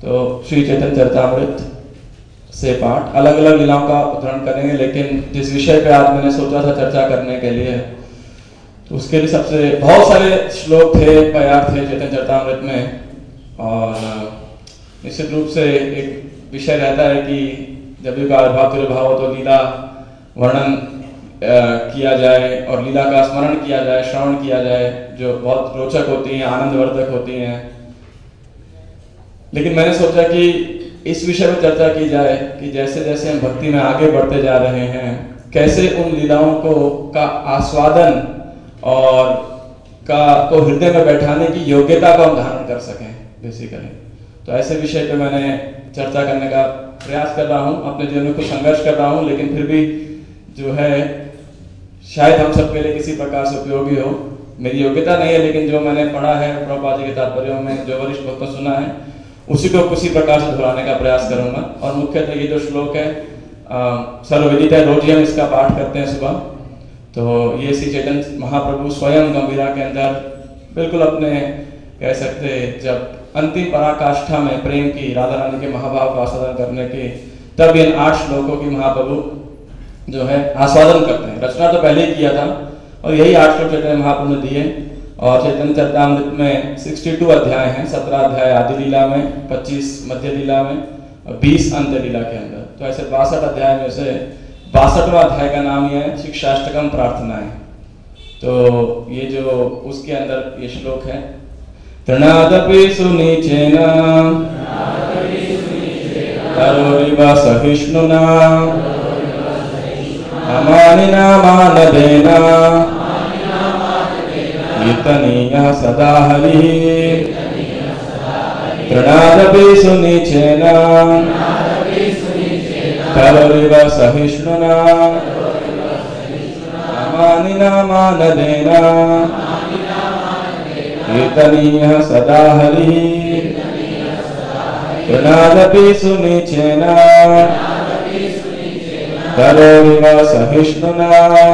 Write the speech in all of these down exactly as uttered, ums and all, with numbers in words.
तो श्री चैतन्य चरितामृत से पाठ अलग अलग लीलाओं का उदाहरण करेंगे, लेकिन जिस विषय पे आज मैंने सोचा था चर्चा करने के लिए, तो उसके लिए सबसे बहुत सारे श्लोक थे, प्यार थे चैतन्य चरितामृत में, और निश्चित रूप से एक विषय रहता है कि जब भी आविर्भाव तिरुभाव हो तो लीला वर्णन किया जाए और लीला का स्मरण किया जाए, श्रवण किया जाए, जो बहुत रोचक होती हैं, आनंदवर्धक होती हैं। लेकिन मैंने सोचा कि इस विषय पर चर्चा की जाए कि जैसे जैसे हम भक्ति में आगे बढ़ते जा रहे हैं, कैसे उन लीलाओं को का आस्वादन और का को हृदय में बैठाने की योग्यता को हम धारण कर सकें बेसिकली। तो ऐसे विषय पे मैंने चर्चा करने का प्रयास कर रहा हूँ, अपने जीवन में कुछ संघर्ष कर रहा हूँ, लेकिन फिर भी जो है शायद हम सबके लिए किसी प्रकार से उपयोगी हो। मेरी योग्यता नहीं है, लेकिन जो मैंने पढ़ा है प्रभुपाद जी के तात्पर्यों में, जो वरिष्ठ भक्तों सुना है, उसी को किसी प्रकार से दोहराने का प्रयास करूंगा। और मुख्यतः ये जो श्लोक है सर्वविदित है, रोज ही हम इसका पाठ करते हैं सुबह। तो ये श्री चैतन्य महाप्रभु स्वयं गंभीरा के अंदर बिल्कुल अपने कह सकते जब अंतिम पराकाष्ठा में प्रेम की, राधा रानी के महाभाव का आस्वादन करने की, तब इन आठ श्लोकों की महाप्रभु जो है आस्वादन करते हैं। रचना तो पहले ही किया था और यही आठ श्लोक चैतन्य महाप्रभु ने दिए। और चैतन्य चरितामृत में बासठ अध्याय हैं, सत्रह अध्याय आदि लीला में, पच्चीस मध्य लीला में और बीस अंत्य लीला के अंदर। तो ऐसे बासठ अध्याय में से बासठवां अध्याय का नाम यह है शिक्षाष्टकम प्रार्थनाएं। तो ये जो उसके अंदर ये श्लोक है, तृणादपि सुनीचेन तरोरिव सहिष्णुना अमानिना मानदेन कीर्तनीयः सदा हरिः। तृणादपि सुनीचेन तरोरिव सहिष्णुना अमानिना मानदेन कीर्तनीयः सदा हरिः। तृणादपि सुनीचेन तरोरिव सहिष्णुना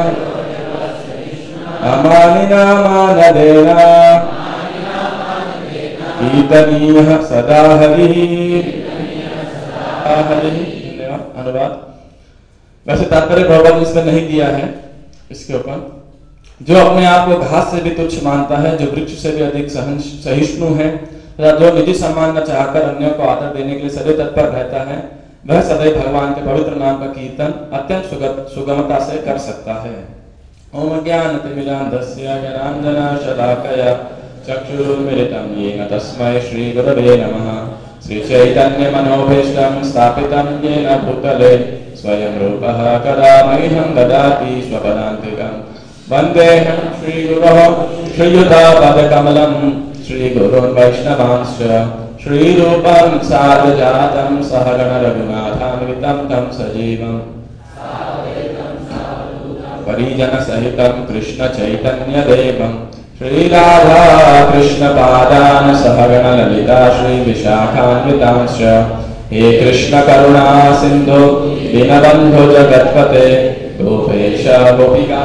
अमानिना मानदेन कीर्तनीयः सदा हरिः। अनुवाद वैसे तात्पर्य प्रभुपाद इसमें नहीं दिया है इसके ऊपर। जो अपने आप को घास से भी तुच्छ मानता है, जो वृक्ष से भी अधिक सहिष्णु है, जो निजी सम्मान न चाहकर अन्यों को आदर देने के लिए सदैव तत्पर रहता है, वह सदैव भगवान के पवित्र नाम का कीर्तन अत्यंत सुगमता से कर सकता है। ओम ज्ञानतिमिरान्धस्य ज्ञानाञ्जना शलाकया चक्षुरुन्मीलितं येन तस्मै श्री गुरवे नमः। श्री चैतन्य मनोभीष्टं स्थापितं येन भूतले स्वयं रूपः कदा मह्यं ददाति स्वपदान्तिकं। वन्देऽहं श्रीगुरोः श्रीयुतापदकमलं श्रीगुरून् वैष्णवांश्च श्रीरूपं सार्वजातं सहगण रघुनाथान्वितं तं सजीवम् परिजन सहितं कृष्ण चैतन्य देवं श्रीराधा कृष्ण पादान सहगण ललिता श्री विशाखान्वितांश्च। हे कृष्ण करुणा सिंधु दीनबंधु जगत्पते गोपेश गोपिका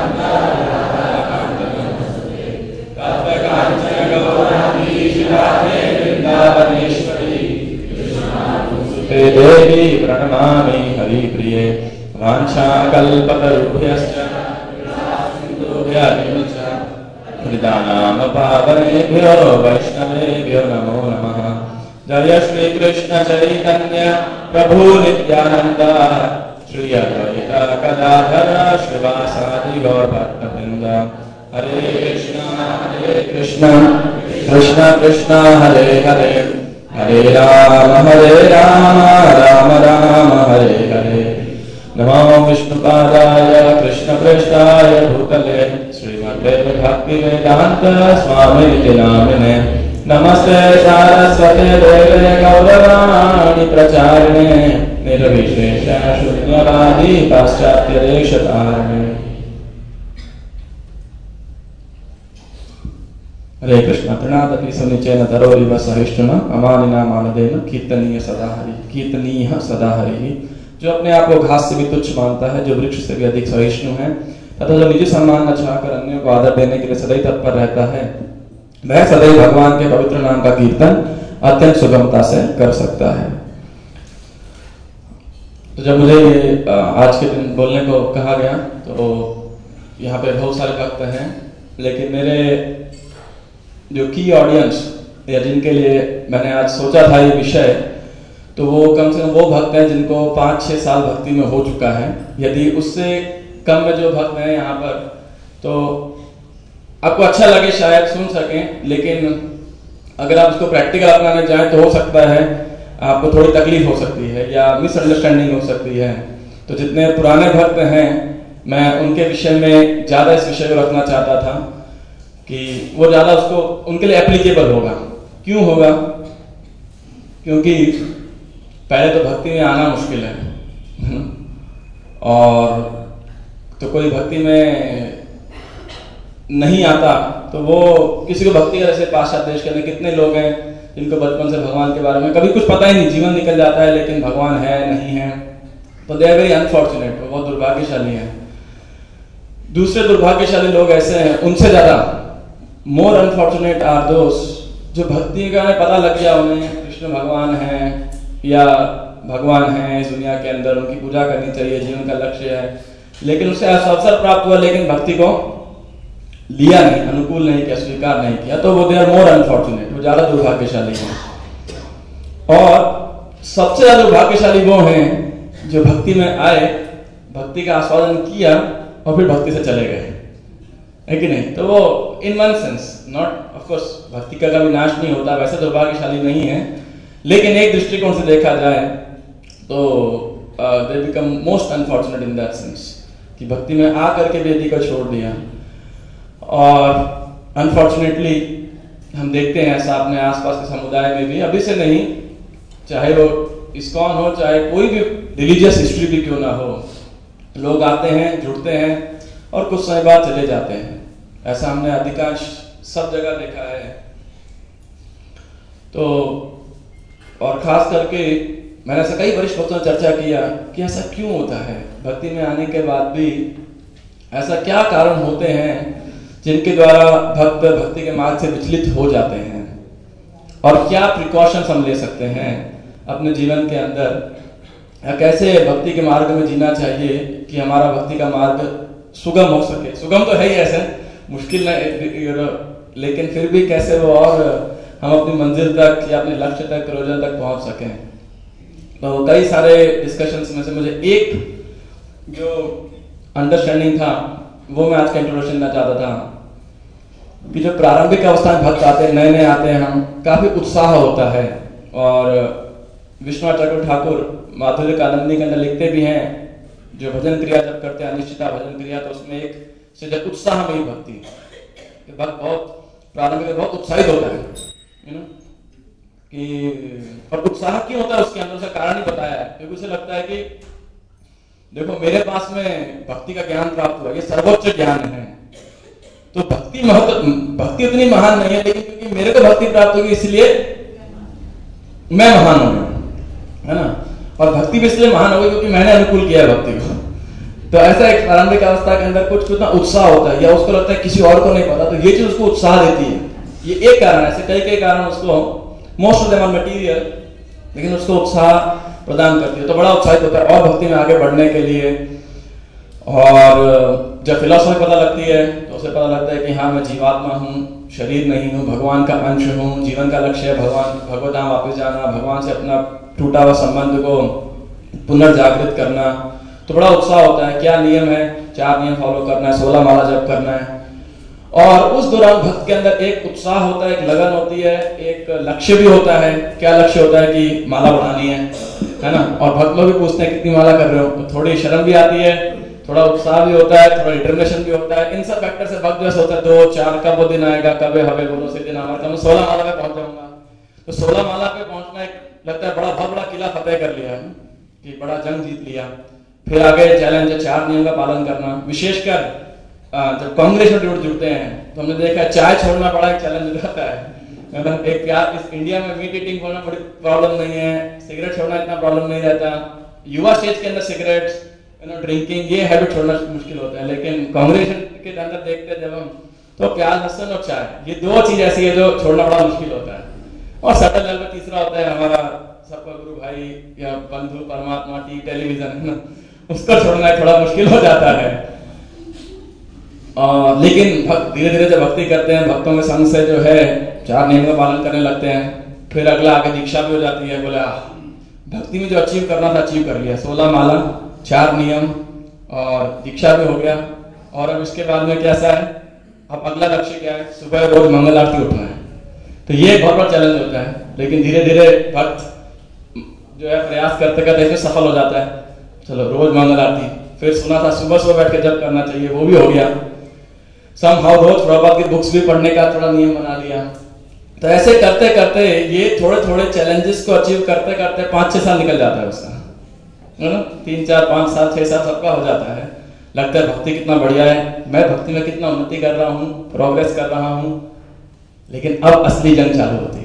देवी प्रणमामि हरिप्रिये। वाञ्छाकल्पतरुभ्यश्च हृदानां पावनेभ्यो वैष्णवेभ्यो नमो नमः। जय श्री कृष्ण चैतन्य प्रभु नित्यानंद श्री अद्वैत गदाधर श्रीवासादि गौर भक्तवृंद। हरे कृष्णा हरे कृष्णा कृष्णा कृष्णा हरे हरे, हरे राम हरे राम राम राम हरे हरे। नमो विष्णुपादाय कृष्णप्रेष्ठाय भूतले श्रीमते भक्तिवेदांत स्वामिनिति नामिने। नमस्ते सारस्वते देवे गौरवाणी प्रचारिणे निर्विशेष शून्यवादी पाश्चात्य देशतारिणे। हरे कृष्ण। तृणादपि सुनिचेन तरोरिव सहिष्णुना अमानिना मानदेन कीर्तनीय सदा हरि। कीर्तनीय सदा हरि, जो अपने आप को घास से भी तुच्छ मानता है, जो वृक्ष से भी अधिक सहिष्णु है, तथा जो निजी सम्मान न चाहकर अन्यों को आदर देने के लिए सदैव तत्पर रहता है, वह सदैव भगवान के पवित्र नाम का कीर्तन अत्यंत सुगमता से कर सकता है। तो जब मुझे ये आज के दिन बोलने को कहा गया तो यहाँ पे बहुत सारे भक्त हैं, लेकिन मेरे जो की ऑडियंस या जिनके लिए मैंने आज सोचा था ये विषय, तो वो कम से कम वो भक्त हैं जिनको पाँच छः साल भक्ति में हो चुका है। यदि उससे कम में जो भक्त हैं यहाँ पर, तो आपको अच्छा लगे शायद सुन सकें, लेकिन अगर आप उसको प्रैक्टिकल अपनाने जाएं तो हो सकता है आपको थोड़ी तकलीफ हो सकती है या मिसअंडरस्टैंडिंग हो सकती है। तो जितने पुराने भक्त हैं, मैं उनके विषय में ज़्यादा इस विषय को रखना चाहता था कि वो ज़्यादा उसको उनके लिए एप्लीकेबल होगा। क्यों होगा? क्योंकि पहले तो भक्ति में आना मुश्किल है, और तो कोई भक्ति में नहीं आता तो वो किसी को भक्ति का, जैसे पाश्चात्य देश के अंदर कितने लोग हैं जिनको बचपन से भगवान के बारे में कभी कुछ पता ही नहीं, जीवन निकल जाता है लेकिन भगवान है नहीं है, तो दे आर वेरी अनफॉर्चुनेट, वो बहुत दुर्भाग्यशाली हैं। दूसरे दुर्भाग्यशाली लोग ऐसे हैं, उनसे ज्यादा मोर अनफॉर्चुनेट आर दोस जो भक्ति का पता लग गया उन्हें कृष्ण भगवान है या भगवान है इस दुनिया के अंदर, उनकी पूजा करनी चाहिए, जीवन का लक्ष्य है, लेकिन उसे अवसर प्राप्त हुआ लेकिन भक्ति को लिया नहीं, अनुकूल नहीं किया, स्वीकार नहीं किया, तो वो दे आर मोर अनफॉर्चुनेट, वो ज्यादा दुर्भाग्यशाली हैं। और सबसे ज्यादा दुर्भाग्यशाली वो हैं जो भक्ति में आए, भक्ति का आस्वादन किया और फिर भक्ति से चले गए, है कि नहीं? तो वो in one sense not, of course भक्ति का कभी नाश नहीं होता, वैसे दुर्भाग्यशाली नहीं है, लेकिन एक दृष्टिकोण से देखा जाए तो they become most unfortunate in that sense कि भक्ति में आकर के वेदी को छोड़ दिया। और अनफॉर्चुनेटली हम देखते हैं ऐसा अपने आसपास के समुदाय में भी, अभी से नहीं, चाहे वो इस्कॉन हो, चाहे कोई भी रिलीजियस हिस्ट्री भी क्यों ना हो, लोग आते हैं, जुड़ते हैं और कुछ समय बाद चले जाते हैं। ऐसा हमने अधिकांश सब जगह देखा है। तो और खास करके मैंने ऐसा कई वरिष्ठ भक्तों ने चर्चा किया कि ऐसा क्यों होता है, भक्ति में आने के बाद भी ऐसा क्या कारण होते हैं जिनके द्वारा भक्त भक्ति के मार्ग से विचलित हो जाते हैं, और क्या प्रिकॉशंस हम ले सकते हैं अपने जीवन के अंदर, या कैसे भक्ति के मार्ग में जीना चाहिए कि हमारा भक्ति का मार्ग सुगम हो सके। सुगम तो है ही, ऐसे मुश्किल नहीं, लेकिन फिर भी कैसे वो और हम अपनी मंजिल तक या अपने लक्ष्य तक, प्रयोजन तक पहुंच सकें। तो कई सारे डिस्कशंस में से मुझे एक जो अंडरस्टैंडिंग था वो मैं आज का इंट्रोडक्शन देना चाहता था कि जो प्रारंभिक अवस्था में भक्त आते हैं, नए नए आते हैं, हम काफी उत्साह होता है, और विश्वनाथ चक्रवर्ती ठाकुर माधुर्य कादम्बनी के अंदर लिखते भी हैं, जो भजन क्रिया जब करते हैं, अनिश्चिता भजन क्रिया, तो उसमें एक से जब उत्साह में ही भक्ति, भक्त बहुत प्रारंभिक बहुत उत्साहित होता है, यू नो कि, और उत्साह क्यों होता है उसके अंदर, उसका कारण ही बताया है, क्योंकि उसे लगता है कि देखो मेरे पास में भक्ति का ज्ञान प्राप्त हुआ, ये सर्वोच्च ज्ञान है, तो भक्ति महत्व, भक्ति उतनी महान नहीं है, लेकिन क्योंकि मेरे को भक्ति प्राप्त होगी इसलिए मैं महान हो गया, है ना, और भक्ति भी इसलिए महान हो गई क्योंकि मैंने अनुकूल किया है भक्ति को। तो ऐसा एक प्रारंभिक अवस्था के अंदर कुछ कितना उत्साह होता है, या उसको लगता है किसी और को नहीं पता, तो ये चीज उसको उत्साह देती है। ये एक कारण है, ऐसे कई कई कारण उसको, most of them are material, लेकिन उसको उत्साह प्रदान करती है, तो बड़ा उत्साहित होता है और भक्ति में आगे बढ़ने के लिए। और जब फिलॉसफी पता लगती है तो उसे पता लगता है कि हाँ मैं जीवात्मा हूँ, शरीर नहीं हूँ, भगवान का अंश हूँ, जीवन का लक्ष्य है भगवान भगवत धाम वापस जाना, भगवान से अपना टूटा हुआ संबंध को पुनर्जागृत करना, तो बड़ा उत्साह होता है। क्या नियम है, चार नियम फॉलो करना है, सोलह माला जप करना है, और उस दौरान भक्त के अंदर एक उत्साह होता है, एक लगन होती है, एक लक्ष्य भी होता है। क्या लक्ष्य होता है कि माला बढ़ानी है, है ना, और भक्त लोग भी पूछते हैं कितनी माला कर रहे हो, तो थोड़ी शर्म भी आती है, थोड़ा उत्साह भी होता है, थोड़ा डिटर्मिनेशन भी होता है। इन सब फैक्टर से भक्त जैसे होता है दो चार, कब वो दिन आएगा, कब हवे बोलो से दिन हमारे, मैं सोलह माला पे पहुंच जाऊंगा। तो सोलह माला पे पहुंचना एक लगता है बड़ा बहुत बड़ा किला फतेह कर लिया है कि बड़ा जंग जीत लिया। फिर आगे चैलेंज है चार नियम का पालन करना, विशेषकर जब कांग्रेस में जुड़ते हैं तो हमने देखा चाय छोड़ना बड़ा एक चैलेंज हो जाता है, मतलब एक प्यार, इस इंडिया में मीट ईटिंग होना बड़ी प्रॉब्लम नहीं है, सिगरेट छोड़ना इतना प्रॉब्लम नहीं रहता, युवा स्टेज के अंदर सिगरेट्स, यू नो ड्रिंकिंग, ये हैबिट छोड़ना मुश्किल होता है, लेकिन कांग्रेस के अंदर देखते हैं जब हम, तो प्याज लहसुन और चाय, ये दो चीज ऐसी है जो छोड़ना बड़ा मुश्किल होता है। और सटल लेवल तीसरा होता है हमारा सबका गुरु भाई या बंधु परमात्मा टी टेलीविजन है ना, उसको छोड़ना थोड़ा मुश्किल हो जाता है। आ, लेकिन धीरे धीरे जब भक्ति करते हैं, भक्तों के संग से जो है चार नियम का पालन करने लगते हैं, फिर अगला आगे दीक्षा भी हो जाती है। बोला भक्ति में जो अचीव करना था अचीव कर लिया, सोलह माला, चार नियम और दीक्षा भी हो गया। और अब इसके बाद में कैसा है, अब अगला लक्ष्य क्या है, सुबह रोज मंगल आरती उठना है। तो ये बहुत बड़ा चैलेंज होता है, लेकिन धीरे धीरे भक्त जो है प्रयास करते करते इसमें सफल हो जाता है। चलो रोज मंगल आरती, फिर सुना था सुबह सुबह बैठ के जप करना चाहिए, वो भी हो गया। समहाउ रोज प्रभात की बुक्स भी पढ़ने का थोड़ा नियम बना लिया। तो ऐसे करते करते ये थोड़े थोड़े चैलेंजेस को अचीव करते करते पांच छह साल निकल जाता है उसका, है ना, तीन चार पांच साल छह साल सबका हो जाता है। लगता है भक्ति कितना बढ़िया है, मैं भक्ति में कितना उन्नति कर रहा हूँ, प्रोग्रेस कर रहा हूँ। लेकिन अब असली जंग चालू होती है।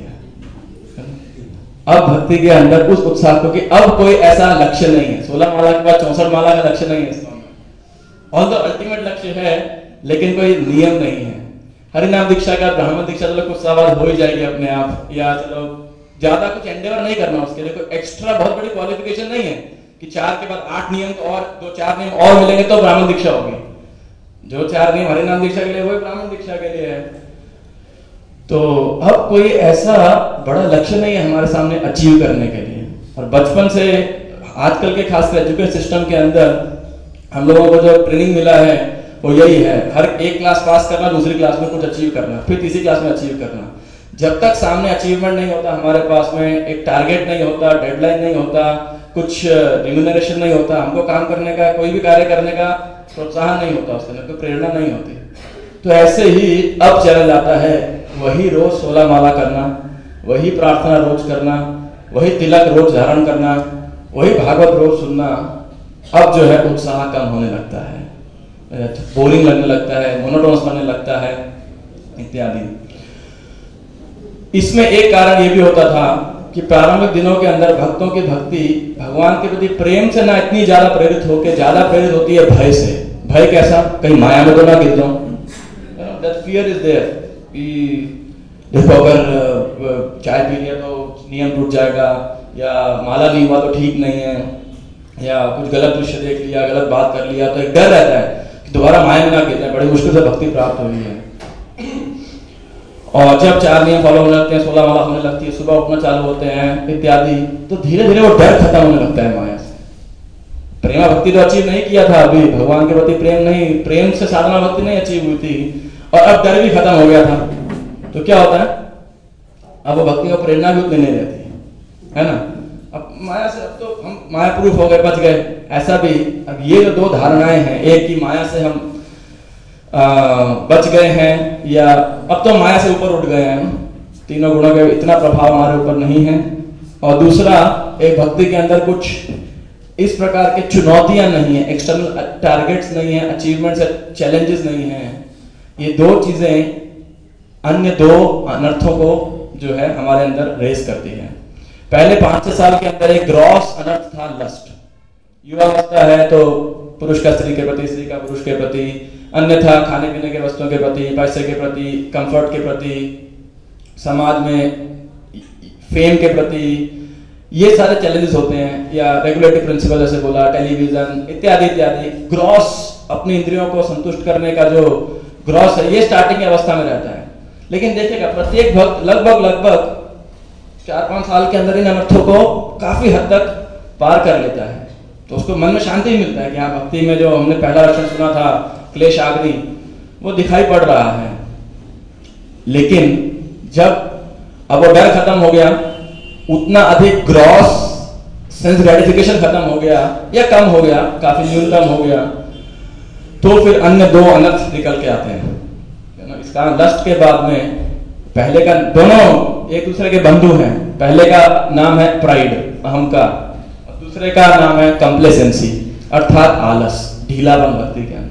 अब भक्ति के अंदर उस उत्साह को कि अब कोई ऐसा लक्ष्य नहीं है, सोलह माला के बाद चौसठ माला का लक्ष्य नहीं है इसमें, ऑल द अल्टीमेट लक्ष्य है, लेकिन कोई नियम नहीं है। हरिनाम दीक्षा का, ब्राह्मण दीक्षा चलो कुछ सवाल हो ही जाएगी अपने आप, या चलो ज्यादा कुछ एंडेवर नहीं करना, उसके लिए कोई एक्स्ट्रा बहुत बड़ी क्वालिफिकेशन नहीं है कि चार के बाद आठ नियम और दो चार नियम और मिलेंगे तो ब्राह्मण दीक्षा होगी। जो चार नियम हरिनाम दीक्षा के लिए वही ब्राह्मण दीक्षा के लिए है। तो अब कोई ऐसा बड़ा लक्ष्य नहीं है हमारे सामने अचीव करने के लिए। और बचपन से आजकल के खासकर एजुकेशन सिस्टम के अंदर हम लोगों को जो ट्रेनिंग मिला है वो यही है, हर एक क्लास पास करना, दूसरी क्लास में कुछ अचीव करना, फिर तीसरी क्लास में अचीव करना। जब तक सामने अचीवमेंट नहीं होता, हमारे पास में एक टारगेट नहीं होता, डेडलाइन नहीं होता, कुछ रिम्यूनरेशन नहीं होता, हमको काम करने का, कोई भी कार्य करने का प्रोत्साहन नहीं होता, उसके अंदर कोई प्रेरणा नहीं होती। तो ऐसे ही अब चैलेंज आता है, वही रोज सोलह माला करना, वही प्रार्थना रोज करना, वही तिलक रोज धारण करना, वही भागवत रोज सुनना। अब जो है उत्साह कम होने लगता है, बोरिंग लगने लगता है, मोनोटोनस बनने लगता है इत्यादि। इसमें एक कारण ये भी होता था कि प्रारंभिक दिनों के अंदर भक्तों की भक्ति भगवान के प्रति प्रेम से ना इतनी ज्यादा प्रेरित होकर ज्यादा प्रेरित होती है भय से। भय कैसा, कहीं माया में तो ना गिर जाऊं, दैट फियर इज देयर। देखो अगर चाय पी लिया तो नियम टूट जाएगा, या माला नहीं हुआ तो ठीक नहीं है, या कुछ गलत दृश्य देख लिया, गलत बात कर लिया, तो एक डर रहता है कि दोबारा माया में ना गिर जाए। बड़ी मुश्किल से भक्ति प्राप्त हुई है। और जब चार नियम फॉलो होने लगते हैं, सोलह माला होने लगती है, सुबह उठना चालू होते हैं इत्यादि, तो धीरे धीरे वो डर खत्म होने लगता है माया से। प्रेमा भक्ति तो अचीव नहीं किया था अभी, भगवान के प्रति प्रेम नहीं, प्रेम से साधना भक्ति नहीं अचीव हुई थी, और अब डर भी खत्म हो गया था। तो क्या होता है, अब वो भक्ति को प्रेरणा भी उतनी नहीं रहती है, है ना। अब माया से अब तो हम माया प्रूफ हो गए, बच गए, ऐसा भी। अब ये जो दो धारणाएं हैं, एक की माया से हम आ, बच गए हैं, या अब तो माया से ऊपर उठ गए हैं, तीनों गुणों का इतना प्रभाव हमारे ऊपर नहीं है। और दूसरा, एक भक्ति के अंदर कुछ इस प्रकार के चुनौतियां नहीं है, एक्सटर्नल टारगेट्स नहीं है, अचीवमेंट्स, चैलेंजेस नहीं है। ये दो चीजें अन्य दो अनर्थों को जो है हमारे अंदर रेस करती है। पहले पांच छह साल के अंदर एक ग्रॉस अनर्थ था लस्ट। युवावस्था है तो पुरुष का स्त्री के प्रति, स्त्री का पुरुष के प्रति, अन्यथा खाने पीने के वस्तुओं के प्रति, पैसे के प्रति, कंफर्ट के प्रति, समाज में फेम के प्रति, ये सारे चैलेंजेस होते हैं। या रेगुलेटरी प्रिंसिपल जैसे बोला, टेलीविजन इत्यादि इत्यादि। ग्रॉस अपनी इंद्रियों को संतुष्ट करने का जो ग्रॉस है, ये स्टार्टिंग अवस्था में रहता है। लेकिन देखिएगा प्रत्येक भक्त लगभग लगभग चार पांच साल के अंदर इन अनर्थों को काफी हद तक पार कर लेता है। तो उसको मन में शांति मिलता है कि हाँ, भक्ति में जो हमने पहला लक्षण सुना था क्लेश आग्नि, वो दिखाई पड़ रहा है। लेकिन जब अब वो डर खत्म हो गया, उतना अधिक ग्रॉस सेंस ग्रेटिफिकेशन खत्म हो गया या कम हो गया, काफी न्यूनतम हो गया, तो फिर अन्य दो अनर्थ निकल के आते हैं। इसका लस्ट के बाद में पहले का, दोनों एक दूसरे के बंधु हैं। पहले का नाम है प्राइड, अहंकार, और दूसरे का नाम है कंप्लेसेंसी, अर्थात आलस, ढीलापन भक्ति के अंदर।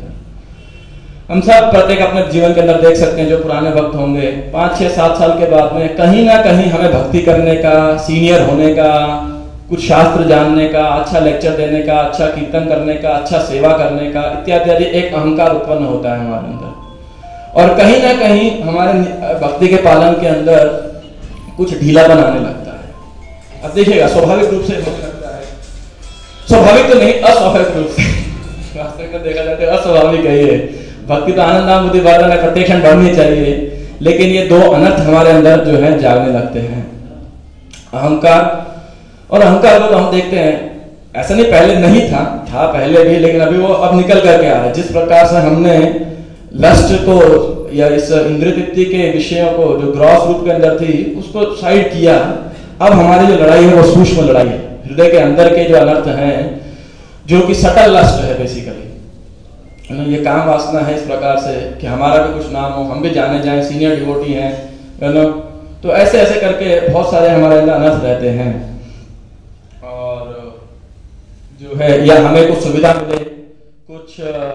हम सब प्रत्येक अपने जीवन के अंदर देख सकते हैं, जो पुराने भक्त होंगे पांच छह सात साल के बाद में कहीं ना कहीं हमें भक्ति करने का, सीनियर होने का, कुछ शास्त्र जानने का, अच्छा लेक्चर देने का, अच्छा कीर्तन करने का, अच्छा सेवा करने का इत्यादि एक अहंकार उत्पन्न होता है हमारे अंदर। और कहीं ना कहीं हमारे भक्ति के पालन के अंदर कुछ ढीलापन आने लगता है। अब देखिएगा स्वाभाविक रूप से होने लगता है, स्वाभाविक तो नहीं अस्वाभाविक रूप से, वास्तविक में देखा जाता है अस्वाभाविक है ये। भक्ति तो आनंद नाम बुद्धि वर्धन है, प्रत्येक क्षण बढ़नी चाहिए, लेकिन ये दो अनर्थ हमारे अंदर जो है जागने लगते हैं, अहंकार। और अहंकार को तो हम देखते हैं, ऐसा नहीं पहले नहीं था, था पहले भी, लेकिन अभी वो अब निकल करके आ रहा है। जिस प्रकार से हमने लस्ट को या इस इंद्रिय तृप्ति के विषयों को जो ग्रॉस रूप के अंदर थी उसको साइड किया, अब हमारी जो लड़ाई है वो सूक्ष्म लड़ाई है, हृदय के अंदर के जो अनर्थ हैं, जो कि सटल लस्ट है बेसिकली, ये काम वासना है इस प्रकार से कि हमारा भी कुछ नाम हो, हम भी जाने जाएं, सीनियर डिवोटी हैं, है ना। तो ऐसे ऐसे करके बहुत सारे हमारे अंदर अनर्थ रहते हैं, और जो है या हमें कुछ सुविधा मिले, कुछ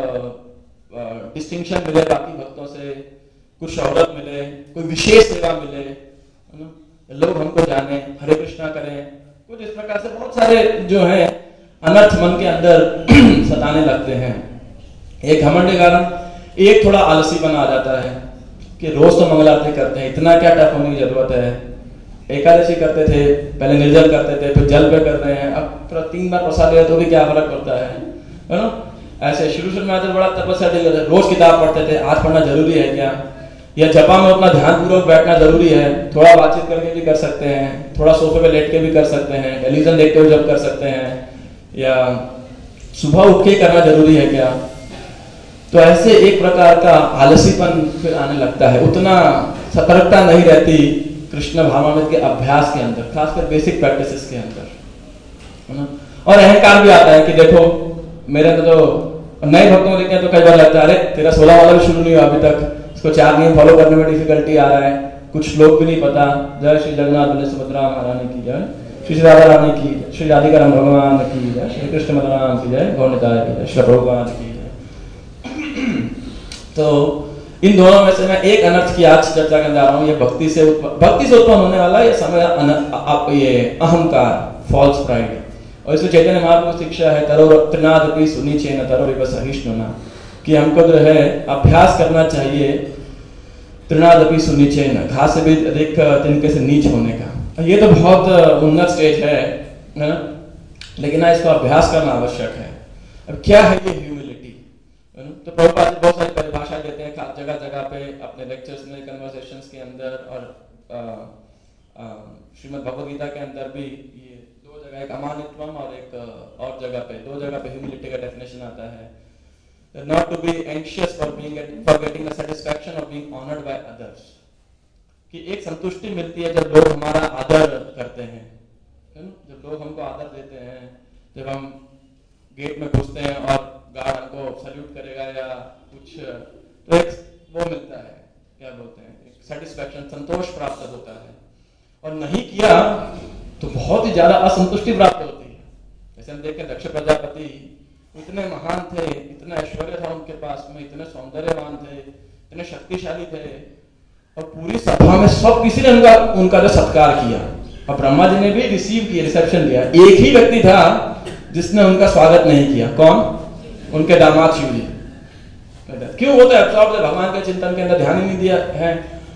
डिस्टिंक्शन मिले बाकी भक्तों से, कुछ शौहरत मिले, कोई विशेष सेवा मिले, है ना, लोग हमको जाने, हरे कृष्णा करें, कुछ इस प्रकार से बहुत सारे जो है अनर्थ मन के अंदर सताने लगते हैं। एक घमंड के कारण एक थोड़ा आलसीपन आ जाता है कि रोज तो मंगल आरती करते हैं, इतना क्या टफ होने की जरूरत है। एकादशी करते थे, पहले निर्जल करते थे, फिर जल पे कर रहे हैं, अब तीन बार प्रसाद लिया तो भी क्या फर्क पड़ता है, है ना। ऐसे शुरू शुरू में आते बड़ा तपस्या करते थे, रोज किताब पढ़ते थे, आज पढ़ना जरूरी है क्या, या जपा में उतना ध्यान पूर्वक बैठना जरूरी है, थोड़ा बातचीत करके भी कर सकते हैं, थोड़ा सोफे पे लेट के भी कर सकते हैं, टेलीविजन देखते हुए जब कर सकते हैं, या सुबह उठ के करना जरूरी है क्या। तो ऐसे एक प्रकार का आलसीपन फिर आने लगता है, उतना सतर्कता नहीं रहती कृष्ण भावनामृत के अभ्यास के अंदर, खासकर बेसिक प्रैक्टिसेस के अंदर, है ना। और अहंकार भी आता है कि देखो मेरे तो, तो नए भक्तों को देखते हैं तो कई बार लगता है अरे तेरा सोलह वाला भी शुरू नहीं हुआ अभी तक, इसको चार नियम फॉलो करने में डिफिकल्टी आ रहा है, कुछ श्लोक भी नहीं पता। जय श्री जगन्नाथ बल्लभ सुभद्रा महारानी की जय, श्री राधा रानी की जय, श्री राधिका भगवान की जय, श्री कृष्ण बलराम की जय, गौरनिताय की जय, श्री प्रभुपाद की जय। तो इन दोनों में से मैं एक अनर्थ की आज चर्चा करने जा रहा हूँ। ये भक्ति से भक्ति से उत्पन्न होने वाला ये समय ये अहंकार, फॉल्स प्राइड। और इसमें चैतन्य महाप्रभु शिक्षा है तरो त्रिनादपि सुनीचे न तरो विव सहिष्णुना, कि हमको जो है अभ्यास करना चाहिए त्रिनादपि सुनीचे न, घास से भी अधिक तिनके से नीच होने का। ये तो बहुत उन्नत स्टेज है, है ना, लेकिन ना इसको अभ्यास करना आवश्यक है। अब क्या है ये ह्यूमिलिटी, तो प्रभुपाद जी बहुत सारी परिभाषा देते हैं जगह जगह पे अपने लेक्चर्स में, कन्वर्सेशंस के अंदर, और श्रीमद् भगवद गीता के अंदर भी ये दो जगह, एक अमानित्वम और एक और जगह पे, दो जगह पे ह्यूमिलिटी का डेफिनेशन आता है। Not to be anxious for being for getting the satisfaction of being honoured by others, कि एक संतुष्टि मिलती है जब लोग हमारा आदर करते हैं, है ना, जब लोग हमको आदर देते हैं, जब हम गेट में घुसते हैं और गार्ड हमको सल्यूट करेगा या कुछ, तो एक वो मिलता है, क्या बोलते हैं, एक सेटिस्फैक्शन, संतोष प्राप्त होता है। और नहीं किया तो बहुत ही ज्यादा असंतुष्टि प्राप्त होती है। जैसे हम देखें दक्ष प्रजापति इतने महान थे, इतना ऐश्वर्य था उनके पास में, इतने सौंदर्यवान थे, इतने शक्तिशाली थे, और पूरी सभा में सब किसी ने उनका उनका जो सत्कार किया, और ब्रह्मा जी ने भी रिसीव किया, रिसेप्शन दिया। एक ही व्यक्ति था जिसने उनका स्वागत नहीं किया, कौन? उनके दामाद शिव जी। क्यों? वो तो एब्सॉर्ब भगवान के चिंतन के अंदर ध्यान ही नहीं दिया है,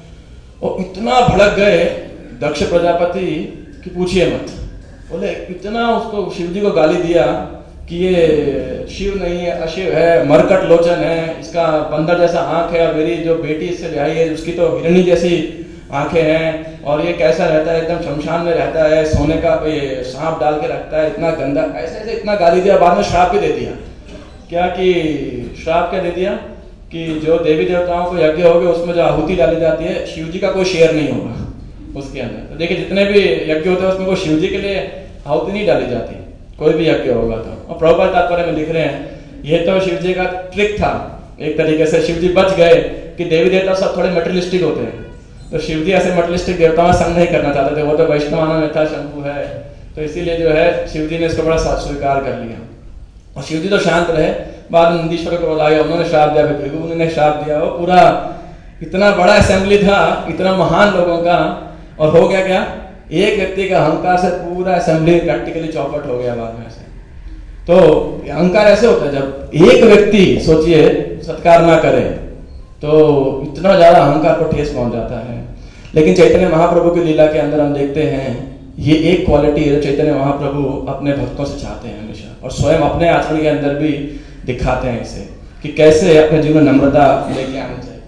और इतना भड़क गए दक्ष प्रजापति कि पूछिए मत। बोले इतना उसको शिव जी को गाली दिया कि ये शिव नहीं है, अशिव है, मरकट लोचन है, इसका बंदर जैसा आंख है, और मेरी जो बेटी इससे ब्याही है उसकी तो हिरणी जैसी आंखें हैं, और ये कैसा रहता है, एकदम शमशान में रहता है, सोने का ये सांप डाल के रखता है, इतना गंदा, ऐसे ऐसे इतना गाली दिया। बाद में श्राप भी दे दिया, क्या कि श्राप क्या दे दिया कि जो देवी देवताओं को यज्ञ होगे उसमें जो आहुति डाली जाती है, शिव जी का कोई शेयर नहीं होगा उसके अंदर। तो देखिए जितने भी यज्ञ होते हैं उसमें कोई शिव जी के लिए आहुति नहीं डाली जाती, कोई भी यज्ञ होगा तो। और प्रभुपाद तात्पर्य में लिख रहे हैं ये तो शिव जी का ट्रिक था एक तरीके से। शिव जी बच गए कि देवी देवता सब थोड़े मटेरियलिस्टिक होते हैं, तो शिव जी ऐसे मटेरियलिस्टिक देवताओं संग नहीं करना चाहते थे, वो तो वैष्णवाना में था, शंभु है, तो इसीलिए जो है शिव जी ने इसको बड़ा स्वीकार कर लिया। और शिव जी तो शांत रहे, बाद में नंदीश्वर को बुलाया, उन्होंने श्राप दिया, भृगु ने श्राप दिया। वो पूरा इतना बड़ा असेंबली था, इतना महान लोगों का, और हो गया क्या, एक व्यक्ति का अहंकार से पूरा असेंबली प्रैक्टिकली चौपट हो गया बाद में से। तो अहंकार ऐसे होता है, जब एक व्यक्ति सोचिए सत्कार ना करे तो इतना ज्यादा अहंकार को ठेस पहुंच जाता है। लेकिन चैतन्य महाप्रभु की लीला के अंदर हम देखते हैं ये एक क्वालिटी है जो चैतन्य महाप्रभु अपने भक्तों से चाहते हैं हमेशा, और स्वयं अपने आचरण के अंदर भी दिखाते हैं इसे कि कैसे अपने जीवन में नम्रता लेके आनी चाहिए।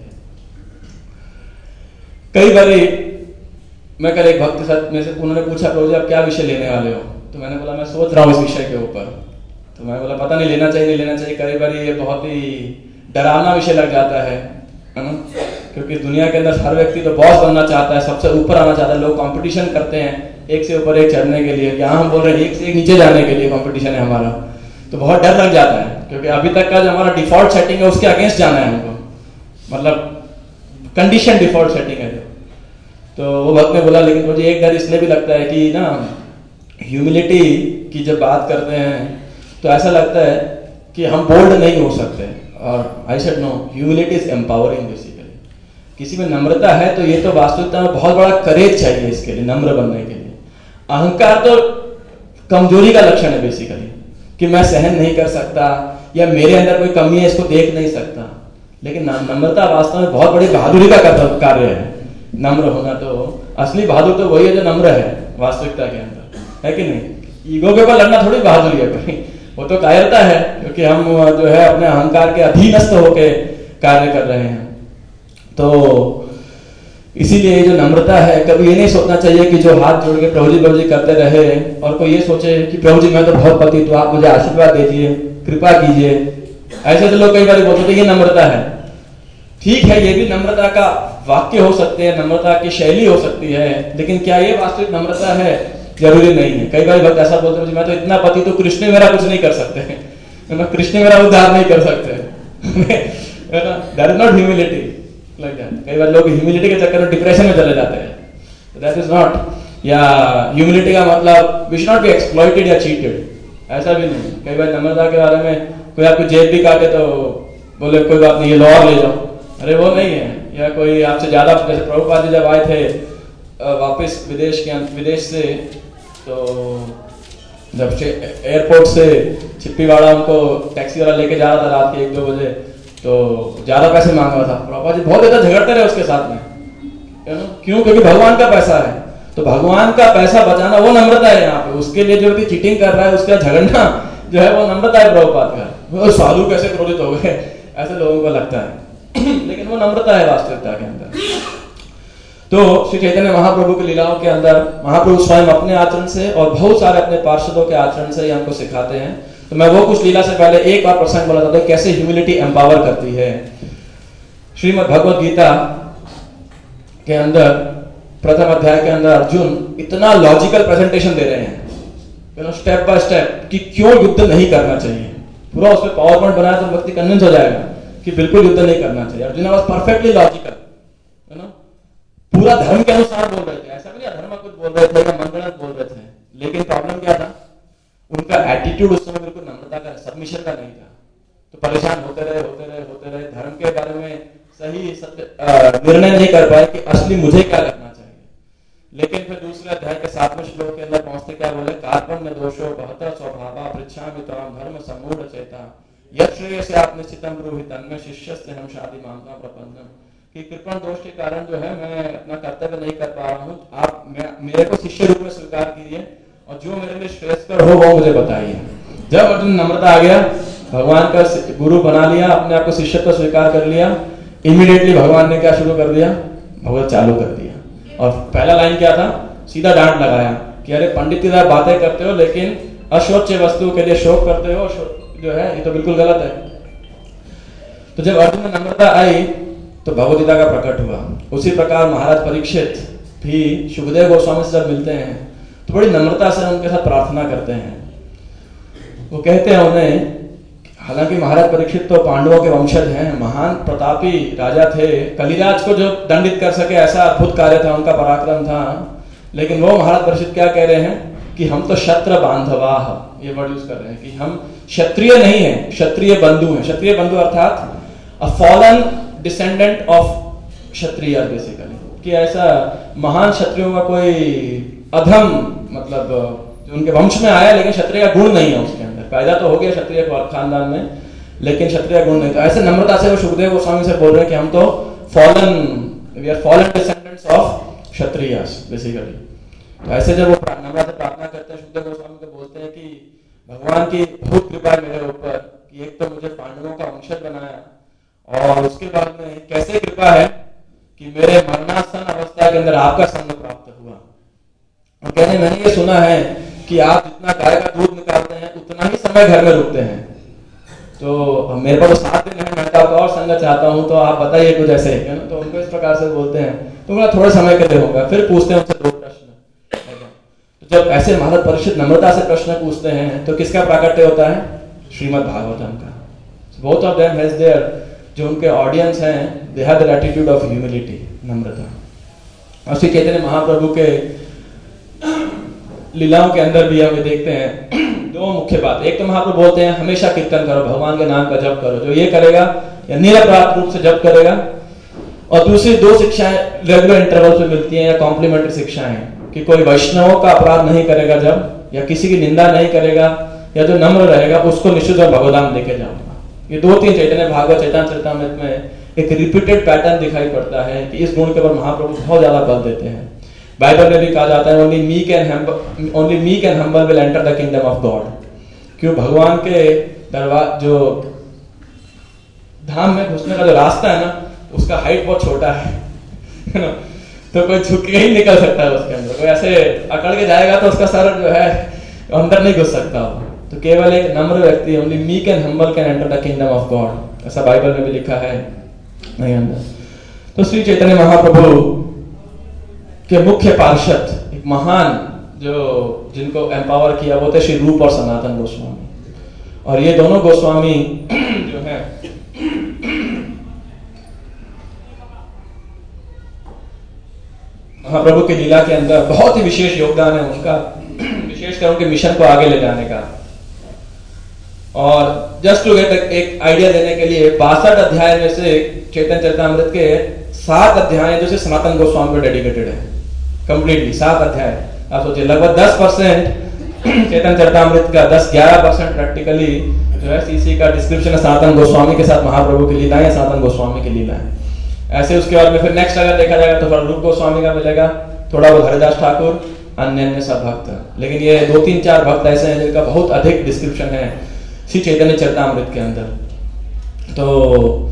कई बार मैं कल एक भक्त के साथ में से उन्होंने पूछा, प्रभु जी आप क्या विषय लेने वाले हो? तो मैंने बोला मैं सोच रहा हूँ इस विषय के ऊपर। तो मैं बोला पता नहीं लेना चाहिए नहीं लेना चाहिए, कई बार ये बहुत ही डरावना विषय लग जाता है है ना, क्योंकि दुनिया के अंदर हर व्यक्ति तो बॉस बनना चाहता है, सबसे ऊपर आना चाहता है, लोग कंपटीशन करते हैं एक से ऊपर एक चढ़ने के लिए। यहाँ हम बोल रहे हैं एक से एक नीचे जाने के लिए कंपटीशन है हमारा, तो बहुत डर लग जाता है क्योंकि अभी तक का जो हमारा डिफॉल्ट सेटिंग है उसके अगेंस्ट जाना है हमको, मतलब कंडीशन डिफॉल्ट सेटिंग है। तो वो भक्त ने बोला लेकिन मुझे एक डर इसलिए भी लगता है कि ना ह्यूमिलिटी की जब बात करते हैं तो ऐसा लगता है कि हम बोल्ड नहीं हो सकते, और I should know humility is empowering basically. किसी में नम्रता है तो ये तो वास्तविकता में बहुत बड़ा करेज चाहिए इसके लिए, नम्र बनने के लिए। अहंकार तो कमजोरी का लक्षण है बेसिकली, कि मैं सहन नहीं कर सकता या मेरे अंदर कोई कमी है इसको देख नहीं सकता। लेकिन नम्रता वास्तव में बहुत बड़ी बहादुरी का कार्य है। नम्र होना, तो असली बहादुर तो वही है जो नम्र है वास्तविकता के अंदर, है कि नहीं? ईगो के ऊपर लड़ना थोड़ी बहादुरी है कोई, वो तो कायरता है, क्योंकि हम जो है अपने अहंकार के अधीनस्थ होके कार्य कर रहे हैं। तो इसीलिए ये जो नम्रता है, कभी ये नहीं सोचना चाहिए कि जो हाथ जोड़ के प्रभु जी प्रभु जी करते रहे और कोई ये सोचे कि प्रभु जी मैं तो बहुत पति, तो आप मुझे आशीर्वाद दीजिए, कृपा कीजिए। ऐसे तो लोग कई बार बोलते थे ये नम्रता है। ठीक है, ये भी नम्रता का वाक्य हो सकते हैं, नम्रता की शैली हो सकती है, लेकिन क्या ये वास्तविक नम्रता है? जरूरी नहीं है। कई बार भक्त ऐसा बोलते हैं मैं तो इतना पति, तो कृष्ण मेरा कुछ नहीं कर सकते, मैं कृष्ण मेरा उद्धार नहीं कर सकते। That is not humility like that. कई बार लोग ह्यूमिलिटी के चक्कर में डिप्रेशन में चले जाते हैं, दैट इज नॉट। या ह्यूमिलिटी का मतलब we should not be exploited या चीटेड, ऐसा भी नहीं। कई बार नम्रता के बारे में कोई आपको जेब भी काटे तो बोले कोई बात नहीं, ये लो और ले जाओ, अरे वो नहीं है। या कोई आपसे ज्यादा, जैसे प्रभुपाद जी जब आए थे वापस विदेश के विदेश से, तो जब एयरपोर्ट से छिप्पीवाड़ा उनको टैक्सी वाला लेके जा रहा था रात के एक दो बजे, तो ज्यादा पैसे मांग रहा था। प्रभुपाद जी बहुत ज्यादा झगड़ते रहे उसके साथ में, क्यों? क्योंकि भगवान का पैसा है, तो भगवान का पैसा बचाना वो नम्रता है यहाँ पे। उसके लिए जो व्यक्ति चीटिंग कर रहा है उसका झगड़ना जो है वो नम्रता है प्रभुपाद का। साधु कैसे क्रोधित हो गए, ऐसे लोगों को लगता है, लेकिन वो नम्रता है वास्तविकता के अंदर। तो श्री चैतन्य महाप्रभु की लीलाओं के अंदर महाप्रभु स्वयं अपने आचरण से और बहुत सारे अपने पार्षदों के आचरण से ही हमको सिखाते हैं। तो मैं वो कुछ लीला से पहले एक बार प्रसंग बोला था, कैसे ह्यूमिलिटी एम्पावर करती है। श्रीमद् भगवद गीता के अंदर प्रथम अध्याय के अंदर अर्जुन इतना लॉजिकल प्रेजेंटेशन दे रहे हैं स्टेप बाय स्टेप कि क्यों युद्ध नहीं करना चाहिए। पूरा उसमें पावर पॉइंट बनाया तो व्यक्ति कन्विंस हो जाएगा कि बिल्कुल युद्ध नहीं करना चाहिए। अर्जुन वाज परफेक्टली लॉजिकल, है ना, पूरा धर्म के अनुसार बोल रहे थे। ऐसा भी नहीं अधर्म कुछ बोल रहे थे या मंगलत बोल रहे थे, लेकिन प्रॉब्लम क्या था? उनका एटीट्यूड उस समय बिल्कुल नम्रता का, सबमिशन का नहीं था। तो परेशान होते रहे होते रहे होते रहे धर्म के बारे में सही सत्य निर्णय नहीं कर पाए कि असली मुझे क्या करना चाहिए। लेकिन फिर दूसरे अध्याय के सातवें श्लोक के अंदर पहुंचते क्या बोले, कार्पण्य दोषो बहतर स्वभावा पृच्छामि त्वाम धर्म सम्मूढ़ चेता यत् श्रेयसे आत्मचित्तम ब्रूहि तन्मे शिष्यस्य हम शादी मामका प्रपन्नम। कि कृपण दोष के कारण जो है मैं अपना कर्तव्य नहीं कर पा रहा हूँ, आप मेरे को शिष्य रूप में स्वीकार कीजिए और जो मेरे लिए श्रेष्ठकर हो वो मुझे बताइए। जब अर्जुन नम्रता आ गया, भगवान का गुरु बना लिया, अपने आप को शिष्य को स्वीकार कर लिया, इमीडिएटली भगवान ने क्या शुरू कर दिया? भगवत चालू कर दिया। और पहला लाइन क्या था? सीधा डांट लगाया कि अरे पंडित की बातें करते हो लेकिन अशोच्य वस्तु के लिए शोक करते हो, जो है ये तो बिल्कुल गलत है। तो जब अर्जुन में नम्रता आई तो भगवद्गीता का प्रकट हुआ। उसी प्रकार महाराज परीक्षित भी सुखदेव गोस्वामी से जब मिलते हैं तो बड़ी नम्रता से उनके साथ प्रार्थना करते हैं। वो कहते हैं उन्हें, हालांकि महाराज परीक्षित तो पांडवों के वंशज हैं, महान प्रतापी राजा थे, कलिराज को जो दंडित कर सके ऐसा अद्भुत कार्य था, उनका पराक्रम था। लेकिन वो महाराज परीक्षित क्या कह रहे हैं कि हम तो क्षत्र बांधवाह, ये वर्ड यूज कर रहे हैं कि हम क्षत्रिय नहीं है, क्षत्रिय बंधु हैं। क्षत्रिय बंधु अर्थात a fallen descendant of Kshatriya basically, कि ऐसा महान क्षत्रियों का कोई अधम, मतलब जो उनके वंश में आया लेकिन क्षत्रिय का गुण नहीं है उसके अंदर। पैदा तो हो गया क्षत्रिय खानदान में लेकिन क्षत्रिय गुण नहीं था। ऐसे नम्रता से वो सुखदेव गोस्वामी से बोल रहे हैं कि हम तो fallen, we are fallen descendants of Kshatriyas basically. तो ऐसे जब वो नम्रता से प्रार्थना करते हैं, शुद्धदेव गोस्वामी को बोलते हैं कि भगवान की बहुत कृपा है मेरे ऊपर कि एक तो मुझे पांडवों का वंशज बनाया और उसके बाद में कैसे कृपा है कि मेरे मरणासन अवस्था के अंदर आपका संग प्राप्त हुआ। और कहने मैंने ये सुना है कि आप जितना गाय का दूध निकालते हैं उतना ही समय घर में रुकते हैं, तो मेरे पास सात दिन है, मैं तो आपका और संग चाहता हूँ, तो आप बताइए कुछ ऐसे है ना। तो उनको इस प्रकार से बोलते हैं, तो बोला थोड़े समय के लिए होगा। फिर पूछते हैं उनसे दो प्रश्न। तो जब ऐसे महाराज परीक्षित नम्रता से प्रश्न पूछते हैं तो किसका प्राकट्य होता है? श्रीमद् भागवतम का। Both of them has their, जो उनके ऑडियंस हैं, they have the attitude of humility, नम्रता। और श्री चैतन्य महाप्रभु के लीलाओं के अंदर भी हम देखते हैं दो मुख्य बात। एक तो महाप्रभु बोलते हैं हमेशा कीर्तन करो, भगवान के नाम का जप करो, जो ये करेगा या निरपराध रूप से जप करेगा। और दूसरी दो शिक्षाएं रेगुलर इंटरवल पे मिलती हैं या कॉम्प्लीमेंट्री शिक्षाएं कि कोई वैष्णवों का अपराध नहीं करेगा जब, या किसी की निंदा नहीं करेगा, या जो नम्र रहेगा उसको निश्चित और भगवदान लेके जाऊंगा। ये दो तीन चैतन्य भागवत चैतन्य चरितामृत में एक रिपीटेड पैटर्न दिखाई पड़ता है कि इस गुण के ऊपर महाप्रभु बहुत ज्यादा बल देते हैं। बाइबल में भी कहा जाता है only meek and humble only meek and humble will enter the kingdom of God. क्यों? भगवान के दरबार जो धाम में घुसने का जो रास्ता है ना, उसका हाइट बहुत छोटा है ना, तो कोई झुक के ही निकल सकता है उसके अंदर। कोई ऐसे अकड़ के जाएगा तो उसका सर जो है अंदर नहीं घुस सकता। तो केवल एक नम्र व्यक्ति, only meek and humble can enter the kingdom of God, ऐसा बाइबल में भी लिखा है नहीं अंदर। तो श्री चैतन्य महाप्रभु के मुख्य पार्षद, एक महान जो जिनको एम्पावर किया वो थे श्री रूप और सनातन गोस्वामी। और ये दोनों गोस्वामी जो है महाप्रभु की लीला के अंदर बहुत ही विशेष योगदान है उनका, विशेषकर उनके मिशन को आगे ले जाने का। और जस्ट टू गेट एक आइडिया देने के लिए बासठ अध्याय में से चैतन्य चरितामृत के सात अध्याय जो से सनातन गोस्वामी पर डेडिकेटेड है, कंप्लीटली सात अध्याय। आप सोचिए लगभग दस परसेंट चैतन्य चरितामृत का, दस ग्यारह परसेंट प्रैक्टिकली जो है सीसी का डिस्क्रिप्शन है सनातन गोस्वामी के साथ महाप्रभु की लीला है, सनातन गोस्वामी की लीला है। ऐसे उसके बाद में फिर नेक्स्ट अगर देखा जाएगा तो थोड़ा रूप गोस्वामी का मिलेगा, थोड़ा वो हरिदास ठाकुर, अन्य अन्य सब भक्त। लेकिन ये दो तीन चार भक्त ऐसे हैं जिनका बहुत अधिक डिस्क्रिप्शन है श्री चैतन्य चरितामृत के अंदर। तो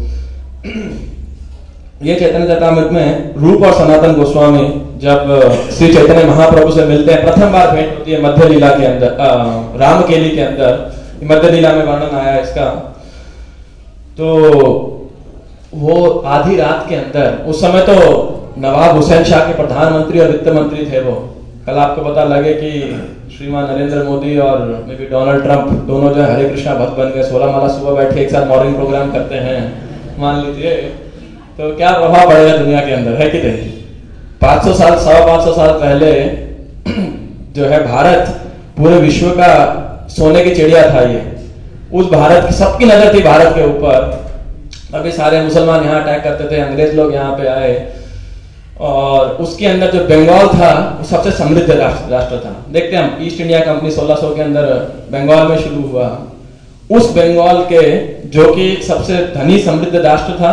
ये चैतन्य चरितामृत में रूप और सनातन गोस्वामी जब श्री चैतन्य महाप्रभु से मिलते हैं, प्रथम बार भेंट होती है मध्य लीला के अंदर, रामकेली के अंदर, मध्य लीला में वर्णन आया इसका। तो वो आधी रात के अंदर, उस समय तो नवाब हुसैन शाह के प्रधानमंत्री और वित्त मंत्री थे वो। कल आपको पता लगे कि श्रीमान नरेंद्र मोदी और मे बी डोनाल्ड ट्रंप दोनों जो हरे कृष्णा भक्त बन गए, सोलह माला सुबह बैठे एक साथ मॉर्निंग प्रोग्राम करते हैं, मान लीजिए, तो क्या प्रभाव पड़ेगा दुनिया के अंदर, है कि नहीं? पाँच सौ साल सवा पाँच सौ साल पहले जो है भारत पूरे विश्व का सोने की चिड़िया था। ये उस भारत की, सबकी नजर थी भारत के ऊपर। अभी सारे मुसलमान यहाँ अटैक करते थे, अंग्रेज लोग यहाँ पे आए, और उसके अंदर जो बंगाल था वो सबसे समृद्ध राष्ट्र, राष्ट्र था। देखते हैं हम, ईस्ट इंडिया कंपनी सोलह सौ के अंदर बंगाल में शुरू हुआ। उस बंगाल के जो कि सबसे धनी समृद्ध राष्ट्र था,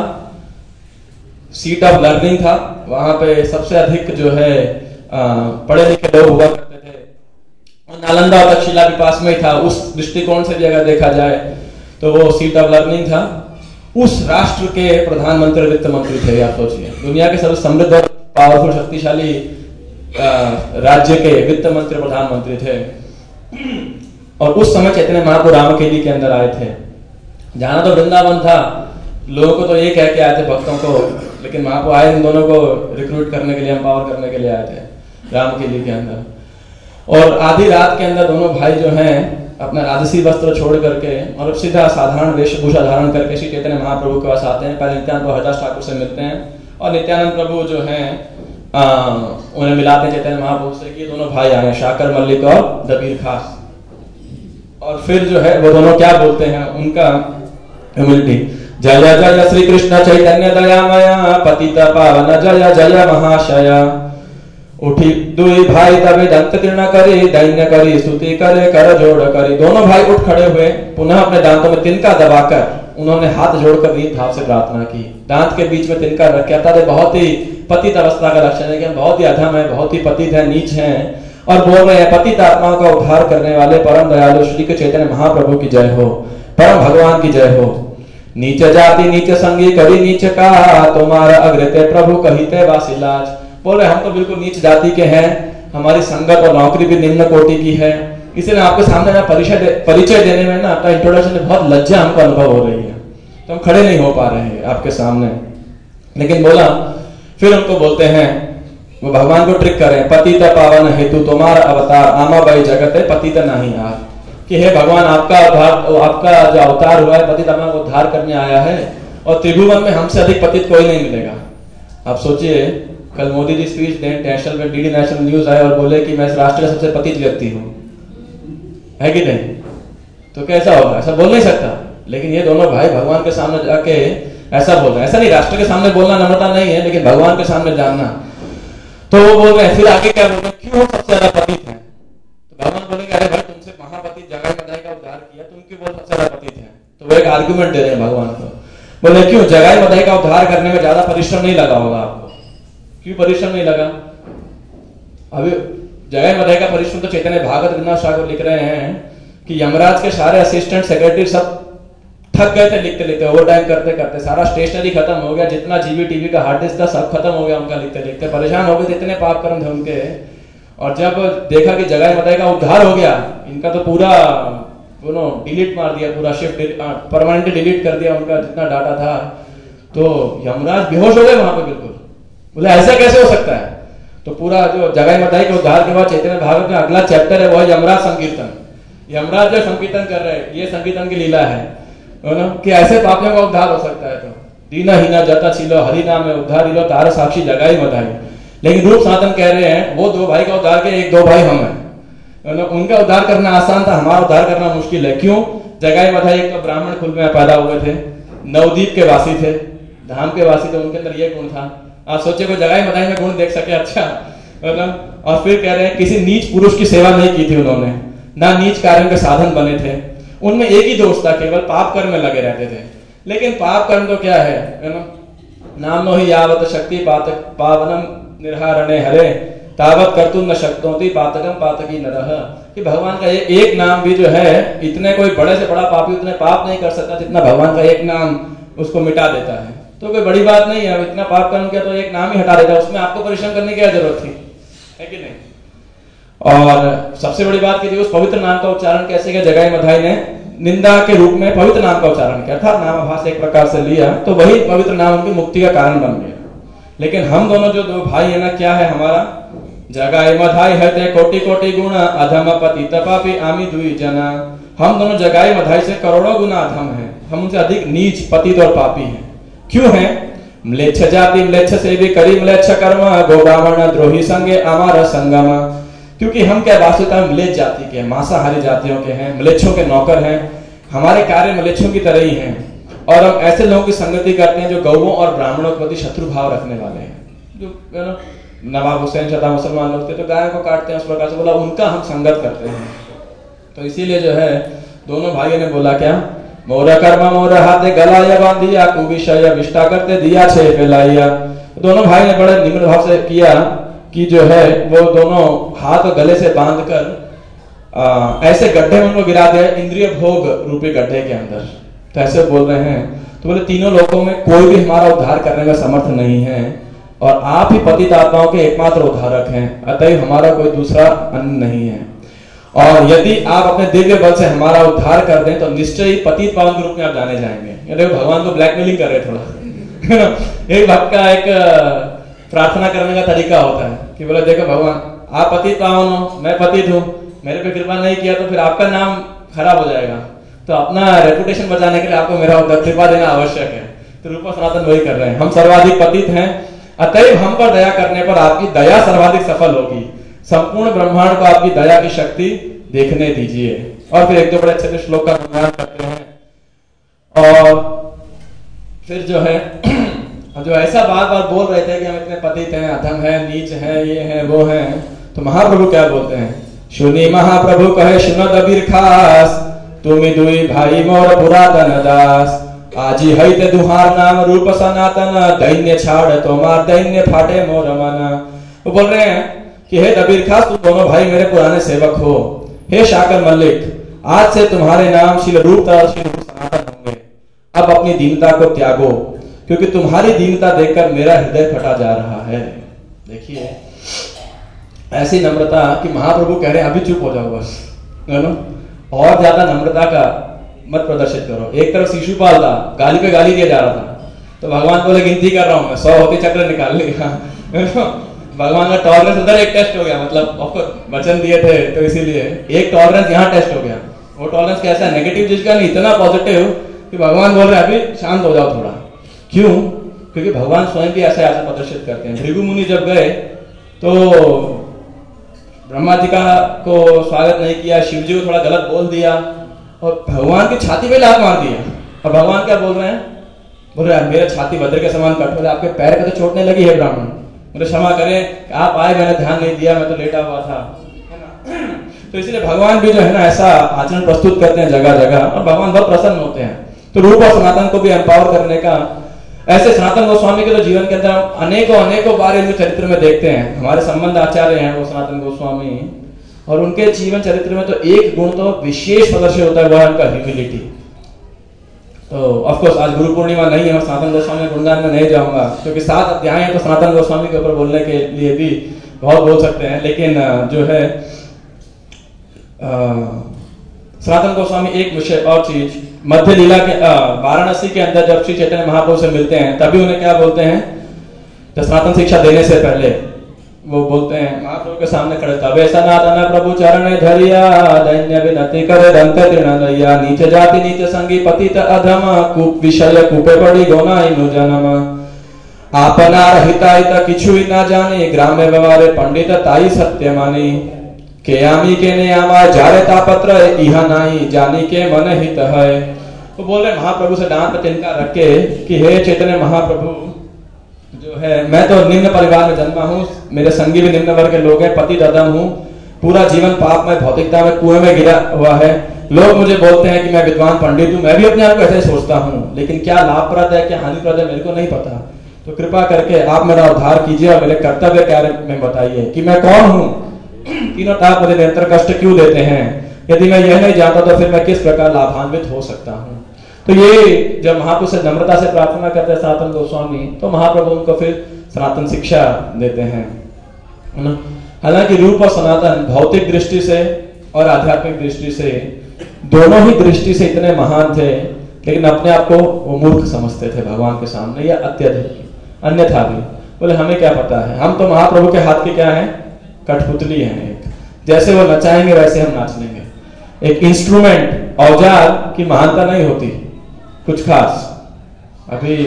सीट ऑफ लर्निंग था, वहां पे सबसे अधिक जो है पढ़े लिखे लोग हुआ करते थे, और नालंदा और तक्षशिला भी पास में ही था। उस दृष्टिकोण से भी अगर देखा जाए तो वो सीट ऑफ लर्निंग था। उस राष्ट्र के प्रधानमंत्री वित्त मंत्री थे। आप सोचिए, दुनिया के सबसे समृद्ध और पावरफुल शक्तिशाली राज्य के वित्त मंत्री प्रधानमंत्री थे। और उस समय चैतन्य महाप्रभु रामकेली के अंदर आए थे। जाना तो वृंदावन था, लोगों को तो ये कह के आए थे भक्तों को, लेकिन महाप्रभु आए इन दोनों को रिक्रूट करने के लिए, एम्पावर करने के लिए आए थे रामकेली के अंदर। और आधी रात के अंदर दोनों भाई जो हैं अपना राजसी वस्त्र छोड़ करके और सीधा साधारण वेशभूषा धारण करके श्री चैतन्य महाप्रभु के पास आते हैं। पहले नित्यानंद प्रभु हरिदास ठाकुर से मिलते हैं, और नित्यानंद प्रभु जो हैं उन्हें मिलाते हैं चैतन्य महाप्रभु से कि ये दोनों भाई आए, शाकर मल्लिक और दबीर खास। और फिर जो है वो दोनों क्या बोलते हैं, उनका ह्यूमिलिटी, जय जय श्री कृष्ण चैतन्य दयामय पतित पावन जय जय महाशय। उठी दुई भाई तबे दंत तीर्ण करी, दैन्य करी स्तुति करे कर जोड़ करी। दोनों भाई उठ खड़े हुए, पुनः अपने दांतों में तिनका दबाकर उन्होंने हाथ जोड़कर दीन भाव से प्रार्थना की, दांत के बीच में तिनका रख के था, बहुत ही पतित अवस्था का लक्षण है कि हम बहुत ही अधम है, बहुत ही पतित है, नीच हैं, और बोल रहे हैं पतित आत्माओं का उद्धार करने वाले परम दयालु श्री के चैतन्य महाप्रभु की जय हो, परम भगवान की जय हो। नीच जाति नीच संगी करी नीच का, तुम्हारा अग्रते प्रभु कहिते वासिलाज। बोल रहे हम तो बिल्कुल नीच जाति के हैं, हमारी संगत और नौकरी भी निम्न कोटि की है, इसलिए आपके सामने ना परिचय दे, परिचय देने में ना आपका इंट्रोडक्शन में बहुत लज्जा हमको अनुभव हो रही है, तो हम खड़े नहीं हो पा रहे हैं आपके सामने। लेकिन बोला, फिर उनको बोलते हैं, वो भगवान को ट्रिक करें, पतित पावन हेतु तुम्हारा अवतार, आमा बाई जगत है पतित नहीं यार, कि हे भगवान आपका उद्धार, आपका जो अवतार हुआ है पतित आत्मा को उद्धार करने आया है, और त्रिभुवन में हमसे अधिक पतित कोई नहीं मिलेगा। आप सोचिए, कल मोदी जी स्पीच नेशनल में डीडी नेशनल न्यूज आए और बोले कि मैं इस राष्ट्र का सबसे पतित व्यक्ति हूँ, है कि नहीं? तो कैसा होगा? ऐसा बोल नहीं सकता। लेकिन ये दोनों भाई भगवान के सामने जाके ऐसा बोल रहे हैं। ऐसा नहीं, राष्ट्र के सामने बोलना नम्रता नहीं है, लेकिन भगवान के सामने जानना। तो वो बोल रहे हैं, फिर आगे क्या बोल रहे हैं, क्यों सबसे ज्यादा पतित है? तो भगवान बोलेंगे, अरे भाई तुमसे महापतित जगाई मदाई का उद्धार किया, तुम क्यों बोल सबसे ज्यादा पतित है? तो वो एक आर्गुमेंट दे रहे हैं भगवान को। बोले क्यों, जगाई मदाई का उद्धार करने में ज्यादा परिश्रम नहीं लगा होगा आपको? क्यों परिश्रम नहीं लगा? अभी जगाई मदाई का परिश्रम तो चैतन्य भागवत विनाश ठाकुर लिख रहे हैं कि यमराज के सारे असिस्टेंट सेक्रेटरी सब थक गए थे लिखते लिखते, ओवर टाइम करते करते, सारा स्टेशनरी खत्म हो गया, जितना जीबी टीवी का हार्ड डिस्क था सब खत्म हो गया उनका लिखते लिखते, परेशान हो गए थे, इतने पाप कर्म थे उनके। और जब देखा कि जगाई मदाई का उद्धार हो गया, इनका तो पूरा डिलीट मार दिया, पूरा शिफ्ट परमानेंटली डिलीट कर दिया उनका जितना डाटा था, तो यमराज बेहोश हो गए वहां पे बिल्कुल। बोले ऐसा कैसे हो सकता है? तो पूरा जो जगाई मदाई के उद्धार के बाद चैतन्य भागवत में अगला चैप्टर है वो है यमराज संकीर्तन। यमराज जो संकीर्तन कर रहे हैं, ये संकीर्तन की लीला है ना, कि ऐसे पापियों का उद्धार हो सकता है। तो दीना हीना जता छिलो हरि नाम में उद्धार लो, तार साक्षी जगाई मदाई। लेकिन रूप सनातन कह रहे हैं वो दो भाई का उद्धार के, एक दो भाई हम हैं, उनका उद्धार करना आसान था, हमारा उद्धार करना मुश्किल है। क्यों? जगाई मदाई एक तो ब्राह्मण कुल में पैदा हुए थे, नवदीप के वासी थे, धाम के वासी थे, उनके अंदर ये गुण था। आप सोचे कोई जगाई मदाई में गुण देख सके? अच्छा। और फिर कह रहे हैं किसी नीच पुरुष की सेवा नहीं की थी उन्होंने, ना नीच कार्यों के साधन बने थे, उनमें एक ही दोष था, केवल पाप कर्म में लगे रहते थे। लेकिन पाप कर्म तो क्या है, नामो ही यावत शक्ति पातक पावनम निर्हारणे हरे तावत कर्तुम न शक्तोति पातकम पातकी नरह, कि भगवान का ये एक नाम भी जो है, इतने कोई बड़े से बड़ा पापी उतने पाप नहीं कर सकता जितना भगवान का एक नाम उसको मिटा देता है। तो कोई बड़ी बात नहीं है, इतना पाप कर्म किया तो एक नाम ही हटा देता है, उसमें आपको परिश्रम करने की क्या जरूरत थी, है कि नहीं? और सबसे बड़ी बात की थी उस पवित्र नाम का उच्चारण कैसे किया? जगाई मदाई ने निंदा के रूप में पवित्र नाम का उच्चारण किया था, नामाभास एक प्रकार से लिया, तो वही पवित्र नाम उनकी मुक्ति का कारण बन गया। लेकिन हम दोनों जो दो भाई है ना, क्या है हमारा? जगाई मदाई है ते कोटि कोटि गुण अधम पतित पापी आमी दुई जना। हम दोनों जगाई मदाई से करोड़ों गुना अधम है, हम उनसे अधिक नीच पतित और पापी हैं। क्यों है? म्लेच्छ जाति म्लेच्छ से भी करी म्लेच्छ कर्म गोब्राह्मण द्रोही संगे अमार संगम। क्योंकि हम क्या वास्तविकता में म्लेच्छ जाति के हैं, मांसाहारी जातियों के हैं, म्लेच्छों के नौकर हैं, हमारे कार्य म्लेच्छों की तरह ही हैं, और हम ऐसे लोगों की संगति करते हैं जो गौओं और ब्राह्मणों के प्रति शत्रु भाव रखने वाले हैं। जो नवाब हुसैन शता मुसलमान लोग थे तो गायों को काटते हैं, उस प्रकार से बोला उनका हम संगत करते हैं। तो इसीलिए जो है दोनों भाइयों ने बोला क्या? मोर कर्म मोर हाथे गलाया बांधिया कुविषय विष्टा करते दिया छे फैलाइया। दोनों भाई ने बड़े निम्न भाव से किया कि जो है वो दोनों हाथ गले से बांधकर ऐसे गड्ढे में उनको गिरा दिया, इंद्रिय भोग रूपी गड्ढे के अंदर। तो ऐसे बोल रहे हैं। तो बोले तीनों लोगों में कोई भी हमारा उद्धार करने में समर्थ नहीं है, और आप ही पतित आत्माओं के एकमात्र उद्धारक हैं, अतः हमारा कोई दूसरा अन्य नहीं है। और यदि आप अपने दिव्य बल से हमारा उद्धार कर दें तो निश्चय ही पतित पावन के रूप में आप जाने जाएंगे। देखो भगवान को ब्लैकमेलिंग कर रहे थोड़ा एक भक्त का एक प्रार्थना करने का तरीका होता है कि बोले देखो भगवान आप पतित पावन हो, मैं पतित हूँ, मेरे पे कृपा नहीं किया तो फिर आपका नाम खराब हो जाएगा, तो अपना रेपुटेशन बचाने के लिए आपको मेरा कृपा देना आवश्यक है। तो रूपा सनातन वही कर रहे हैं, हम सर्वाधिक पतित हैं, अतएव हम पर दया करने पर आपकी दया सर्वाधिक सफल होगी, संपूर्ण ब्रह्मांड को आपकी दया की शक्ति देखने दीजिए। और फिर एक दो बड़े अच्छे से श्लोक का निर्माण करते हैं। और फिर जो है जो ऐसा बार बार बोल रहे थे कि हम इतने पतित हैं, अधम हैं, नीच हैं, ये हैं वो हैं, तो महाप्रभु क्या बोलते हैं? सुनी महाप्रभु कहे सुनो दबीर खास, तुम दुई भाई मोर पुरातन दास, आजी हई ते दुहार नाम रूप सनातन, दैन्य छाड़ तो मार दैन्य फाटे मोर मन। वो बोल रहे हैं कि हे दबीर खास, तुम दोनों भाई मेरे पुराने सेवक हो। हे शाकर मल्लिक, आज से तुम्हारे नाम श्री रूप तथा श्री रूप सनातन होंगे। अब अपनी दीनता को त्यागो, क्योंकि तुम्हारी दीनता देखकर मेरा हृदय फटा जा रहा है। देखिए ऐसी नम्रता कि महाप्रभु कह रहे हैं अभी चुप हो जाओ बस, है ना, और ज्यादा नम्रता का मत प्रदर्शित करो। एक तरफ शिशुपाल था, गाली पे गाली दिया जा रहा था, तो भगवान बोले गिनती कर रहा हूं मैं, सौ होती चक्र निकाल लेगा। भगवान का टॉलरेंस उधर एक टेस्ट हो गया, मतलब ऑफकोर्स वचन दिए थे तो इसीलिए एक टॉलरेंस यहाँ टेस्ट हो गया। वो टॉलरेंस कैसा है, नेगेटिव चीज का नहीं, इतना पॉजिटिव कि भगवान बोल रहे हैं अभी शांत हो जाओ थोड़ा। क्यों? क्योंकि भगवान स्वयं भी ऐसे ऐसा प्रदर्शित करते हैं। भृगु मुनि जब गए तो ब्रह्मा जी का को स्वागत नहीं किया, शिव जी को थोड़ा गलत बोल दिया और भगवान की छाती पे लात मार दिया। और भगवान क्या बोल रहे हैं? बोल रहे हैं मेरा छाती वज्र के समान कट, बोले आपके पैर पे तो चोटने लगी है ब्राह्मण, मुझे क्षमा करें, आप आए मैंने ध्यान नहीं दिया, मैं तो लेटा हुआ था, है ना। तो इसलिए भगवान भी जो है ना ऐसा आचरण प्रस्तुत करते हैं जगह जगह, और भगवान बहुत प्रसन्न होते हैं। तो रूप और सनातन को भी एम्पावर करने का, ऐसे सनातन गोस्वामी के तो जीवन के अंदर अनेकों अनेकों बार इनके चरित्र में देखते हैं। हमारे संबंध आचार्य हैं वो सनातन गोस्वामी, और उनके जीवन चरित्र में तो एक गुण तो विशेष प्रदर्शित होता है, वह है उनका ह्यूमिलिटी। तो ऑफ कोर्स आज गुरु पूर्णिमा नहीं है, मैं सनातन गोस्वामी गुणगान में नहीं जाऊंगा, क्योंकि सात अध्याय है तो सनातन गोस्वामी के ऊपर बोलने के लिए भी बहुत बोल सकते हैं। लेकिन जो है सनातन गोस्वामी एक विषय और चीज, मध्य लीला के वाराणसी के अंदर जब श्री चैतन्य महाप्रभु से मिलते हैं तभी उन्हें क्या बोलते हैं, तो सनातन शिक्षा देने से पहले वो बोलते हैं महाप्रभु के सामने खड़े, तबे सनातन प्रभु चरण धरिया, दैन्य विनती करे दंत तृणया, नीचे जाति नीचे संगी पतित अधम, कूप विषय कूपे पड़ी गोनाई नु जन्म, आपना रहिता किछु न जाने, ग्रामे व्यवहारे पंडित ताई सत्य मानी, के आमी के ने आमा जारे तापत्र इहा नहीं, जानी के मन हित है। तो बोल रहे महाप्रभु से डांट तिनका रख के कि हे चैतन्य महाप्रभु, जो है मैं तो निम्न परिवार में जन्मा हूँ, मेरे संगी भी निम्न वर्ग के लोग हैं, पति ददम हूँ, पूरा जीवन पाप में भौतिकता में कुएं में गिरा हुआ है, लोग मुझे बोलते हैं कि मैं विद्वान पंडित हूँ, मैं भी अपने आप को ऐसे सोचता हूँ, लेकिन क्या लाभप्रद है क्या हानिप्रद है मेरे को नहीं पता। तो कृपा करके आप मेरा उद्धार कीजिए और मेरे कर्तव्य कार्य में बताइए कि मैं कौन हूँ, तीनों ताप मुझे निरंतर कष्ट क्यों देते हैं, यदि मैं यह नहीं जानता तो फिर मैं किस प्रकार लाभान्वित हो सकता हूँ। तो ये जब महाप्रभु से नम्रता से प्रार्थना करते हैं सनातन गोस्वामी, तो महाप्रभु उनको फिर सनातन शिक्षा देते हैं, है ना। हालांकि रूप और सनातन भौतिक दृष्टि से और आध्यात्मिक दृष्टि से दोनों ही दृष्टि से इतने महान थे, लेकिन अपने आप को वो मूर्ख समझते थे भगवान के सामने, या अत्यधिक, अन्यथा भी बोले हमें क्या पता है, हम तो महाप्रभु के हाथ के क्या है, कठपुतली है, एक जैसे वो नचाएंगे वैसे हम नाच लेंगे। एक इंस्ट्रूमेंट औजार की महानता नहीं होती कुछ खास। अभी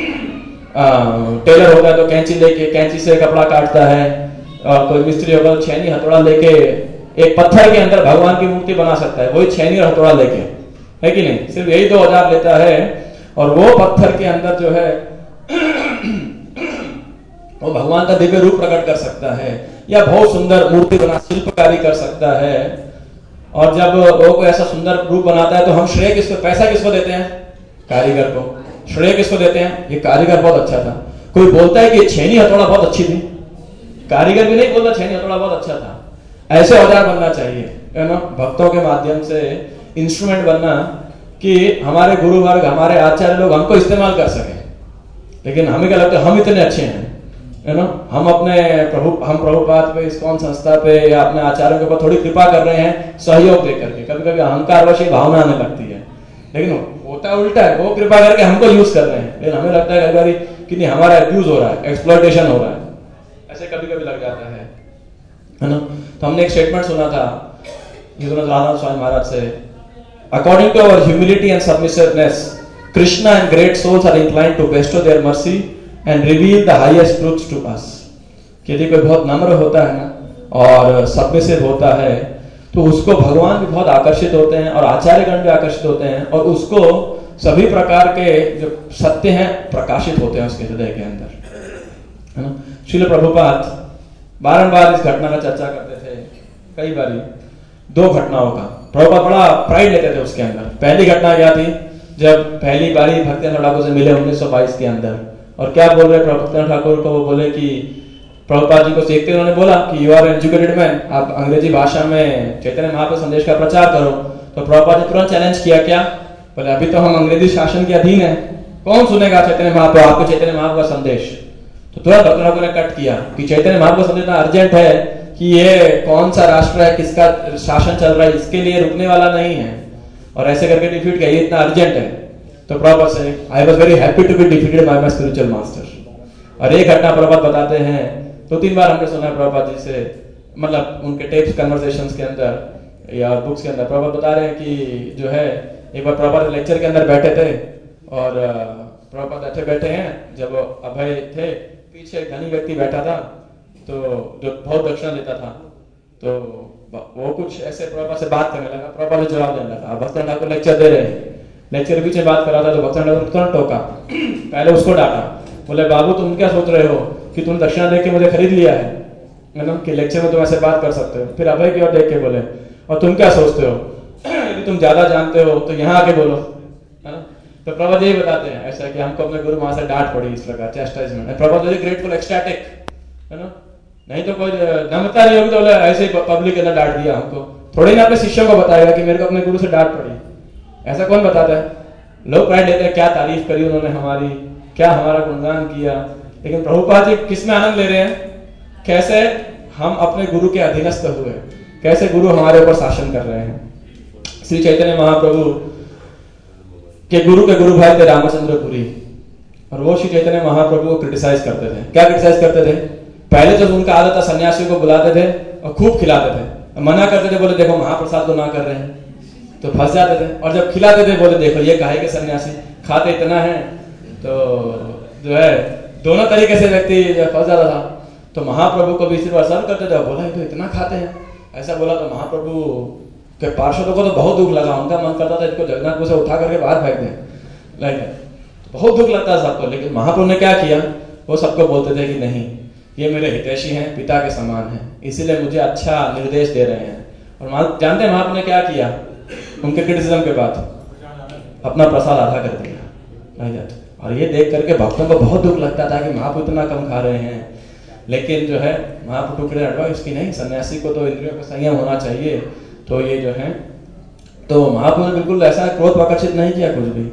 टेलर होगा तो कैंची लेके कैंची से कपड़ा काटता है, और कोई मिस्त्री होगा तो छेनी हथौड़ा लेके एक पत्थर के अंदर भगवान की मूर्ति बना सकता है, वही छेनी और हथौड़ा लेके, है कि नहीं, सिर्फ यही दो औजार लेता है, और वो पत्थर के अंदर जो है वो भगवान का दिव्य रूप प्रकट कर सकता है, या बहुत सुंदर मूर्ति बना शिल्पकारी कर सकता है। और जब वो कोई ऐसा सुंदर रूप बनाता है तो हम श्रेय किसको, पैसा किसको देते हैं, कारीगर को। श्रेय किसको देते हैं, ये कारीगर बहुत अच्छा था। कोई बोलता है कि ये छेनी हथौड़ा बहुत अच्छी थी, कारीगर भी नहीं बोलता छेनी हथौड़ा बहुत अच्छा था। ऐसे औजार बनना चाहिए, है ना, भक्तों के माध्यम से इंस्ट्रूमेंट बनना, कि हमारे गुरु वर्ग हमारे आचार्य लोग हमको इस्तेमाल कर सके। लेकिन हमें क्या लगता है हम इतने अच्छे हैं, है ना, हम अपने प्रभु हम प्रभुपाद पे, इस्कॉन संस्था पे या अपने आचार्यों के ऊपर थोड़ी कृपा कर रहे हैं सहयोग दे करके। कभी कभी अहंकारवश भावना आने लगती है, लेकिन होता उल्टा है, वो कृपा करके हमको यूज कर रहे हैं, लेकिन हमें लगता है कभी कि नहीं हमारा अब्यूज हो रहा है, एक्सप्लॉयटेशन हो रहा है, ऐसे कभी कभी लग जाता है, है ना। तो हमने एक स्टेटमेंट सुना था राधा स्वामी महाराज से, according to our humility and submissiveness, Krishna and great souls are inclined to bestow their mercy and reveal the highest truths to us. यदि कोई बहुत नम्र होता है ना और सबमिसिव होता है तो उसको भगवान भी बहुत आकर्षित होते हैं और आचार्यगण भी आकर्षित होते हैं, और उसको सभी प्रकार के जो सत्य हैं प्रकाशित होते हैं उसके हृदय के अंदर, है ना। श्रील प्रभुपाद बारंबार इस घटना का चर्चा करते थे, कई बारी दो घटनाओं का प्रभुपाद बड़ा प्राइड लेते थे उसके अंदर। पहली घटना क्या थी जब पहली बारी भक्तिनाथ ठाकुर से मिले उन्नीस सौ बाईस के अंदर, और क्या बोल रहे भक्तिनाथ ठाकुर को? वो बोले कि प्रभुपाद जी को देखते उन्होंने बोला कि यू आर एजुकेटेड मैन, आप अंग्रेजी भाषा में चैतन्य महाप्रभु संदेश का प्रचार करो। तो प्रभुपाद जी तुरंत चैलेंज किया, क्या? बोले अभी तो हम अंग्रेजी शासन के अधीन है, कौन सुनेगा चैतन्य महाप्रभु आपको चैतन्य महाप्रभु का संदेश? तो तुरंत भक्तिनाथ ठाकुर ने कट किया कि चैतन्य महाप्रभु का संदेश इतना अर्जेंट है कि ये कौन सा राष्ट्र है, किसका शासन चल रहा है, इसके लिए रुकने वाला नहीं है, और ऐसे करके डिफीट किया, ये इतना अर्जेंट है। तो प्रभुपाद से I was very happy to be defeated by my spiritual master. और एक घटना प्रभुपाद बताते हैं, दो तीन बार हमने सुना है प्रभुपाद जी से, मतलब उनके टेप्स कन्वर्सेशंस के अंदर या बुक्स के अंदर प्रभुपाद बता रहे हैं कि जो है एक बार प्रभुपाद लेक्चर के अंदर बैठे थे और प्रभुपाद ऐसे बैठे हैं, जब अभय थे पीछे एक धनी व्यक्ति बैठा था तो जो बहुत दक्षिणा देता था, तो वो कुछ ऐसे प्रभुपाद से बात करने लगा, प्रभुपाद से जवाब देने लगा। भक्तिनाथ ठाकुर लेक्चर दे रहे हैं, लेक्चर के पीछे बात कर रहा था, तो भक्तिनाथ ठाकुर तुरंत टोका, पहले उसको डांटा, बोले बाबू तुम क्या सोच रहे हो कि तुम दक्षिणा देख के मुझे खरीद लिया है ना, कि लेक्चर में तुम ऐसे बात कर सकते हो। फिर अभय की ओर देख के बोले और तुम क्या सोचते हो, यदि तुम ज्यादा जानते हो तो यहाँ आके बोलो, है ना। तो प्रभुपाद यही बताते हैं ऐसा कि हमको अपने गुरु वहां से डांट पड़ी इस प्रकार chastisement. Prabhupada very grateful, ecstatic, है ना, नहीं तो कोई नम्रता नहीं होगी तो बोले ऐसे ही पब्लिक के अंदर डांट दिया हमको, थोड़ी ना अपने शिष्यों को बताएगा कि मेरे को अपने गुरु से डांट पड़ी, ऐसा कौन बताता है? लोग प्राइड लेते हैं, क्या तारीफ करी उन्होंने हमारी, क्या हमारा गुणगान किया, लेकिन प्रभुपाद जी किसमें आनंद ले रहे हैं? कैसे हम अपने गुरु के अधीनस्थ हुए, कैसे गुरु हमारे ऊपर शासन कर रहे हैं। श्री चैतन्य महाप्रभु के गुरु के गुरु भाई थे रामचंद्र पुरी, और वो श्री चैतन्य महाप्रभु को क्रिटिसाइज करते थे। क्या क्रिटिसाइज करते थे? पहले जब उनका आदत था सन्यासियों को बुलाते थे और खूब खिलाते थे, मना करते थे, बोले देखो महाप्रसाद को ना कर रहे हैं, तो फंस जाते थे, और जब खिलाते थे बोले देखो ये काहे के सन्यासी खाते इतना है, तो जो है दोनों तरीके से व्यक्ति फंस जाता था। तो महाप्रभु को भी इसी बार सर्व करते थे, बोला तो इतना खाते हैं, ऐसा बोला तो महाप्रभु के पार्षदों को तो बहुत दुख लगा, उनका मन करता था इसको जगन्नाथपुर से उठा करके बाहर फेंक दें, लाइक बहुत दुख लगता है सबको। लेकिन महाप्रभु ने क्या किया, वो सबको बोलते थे कि नहीं ये मेरे हितैषी हैं, पिता के समान हैं, इसीलिए मुझे अच्छा निर्देश दे रहे हैं। और जानते हैं महाप्रभु ने क्या किया उनके क्रिटिसिज्म के बाद? अपना प्रसाद आधा कर दिया। और ये देख करके भक्तों को बहुत दुख लगता था कि महाप्रभु इतना कम खा रहे हैं, लेकिन जो है महाप्रभु के एडवाइस की नहीं, सन्यासी को तो इंद्रियों का संयम होना चाहिए। तो ये जो है तो महाप्रभु ने बिल्कुल ऐसा क्रोध आकर्षित नहीं किया कुछ भी,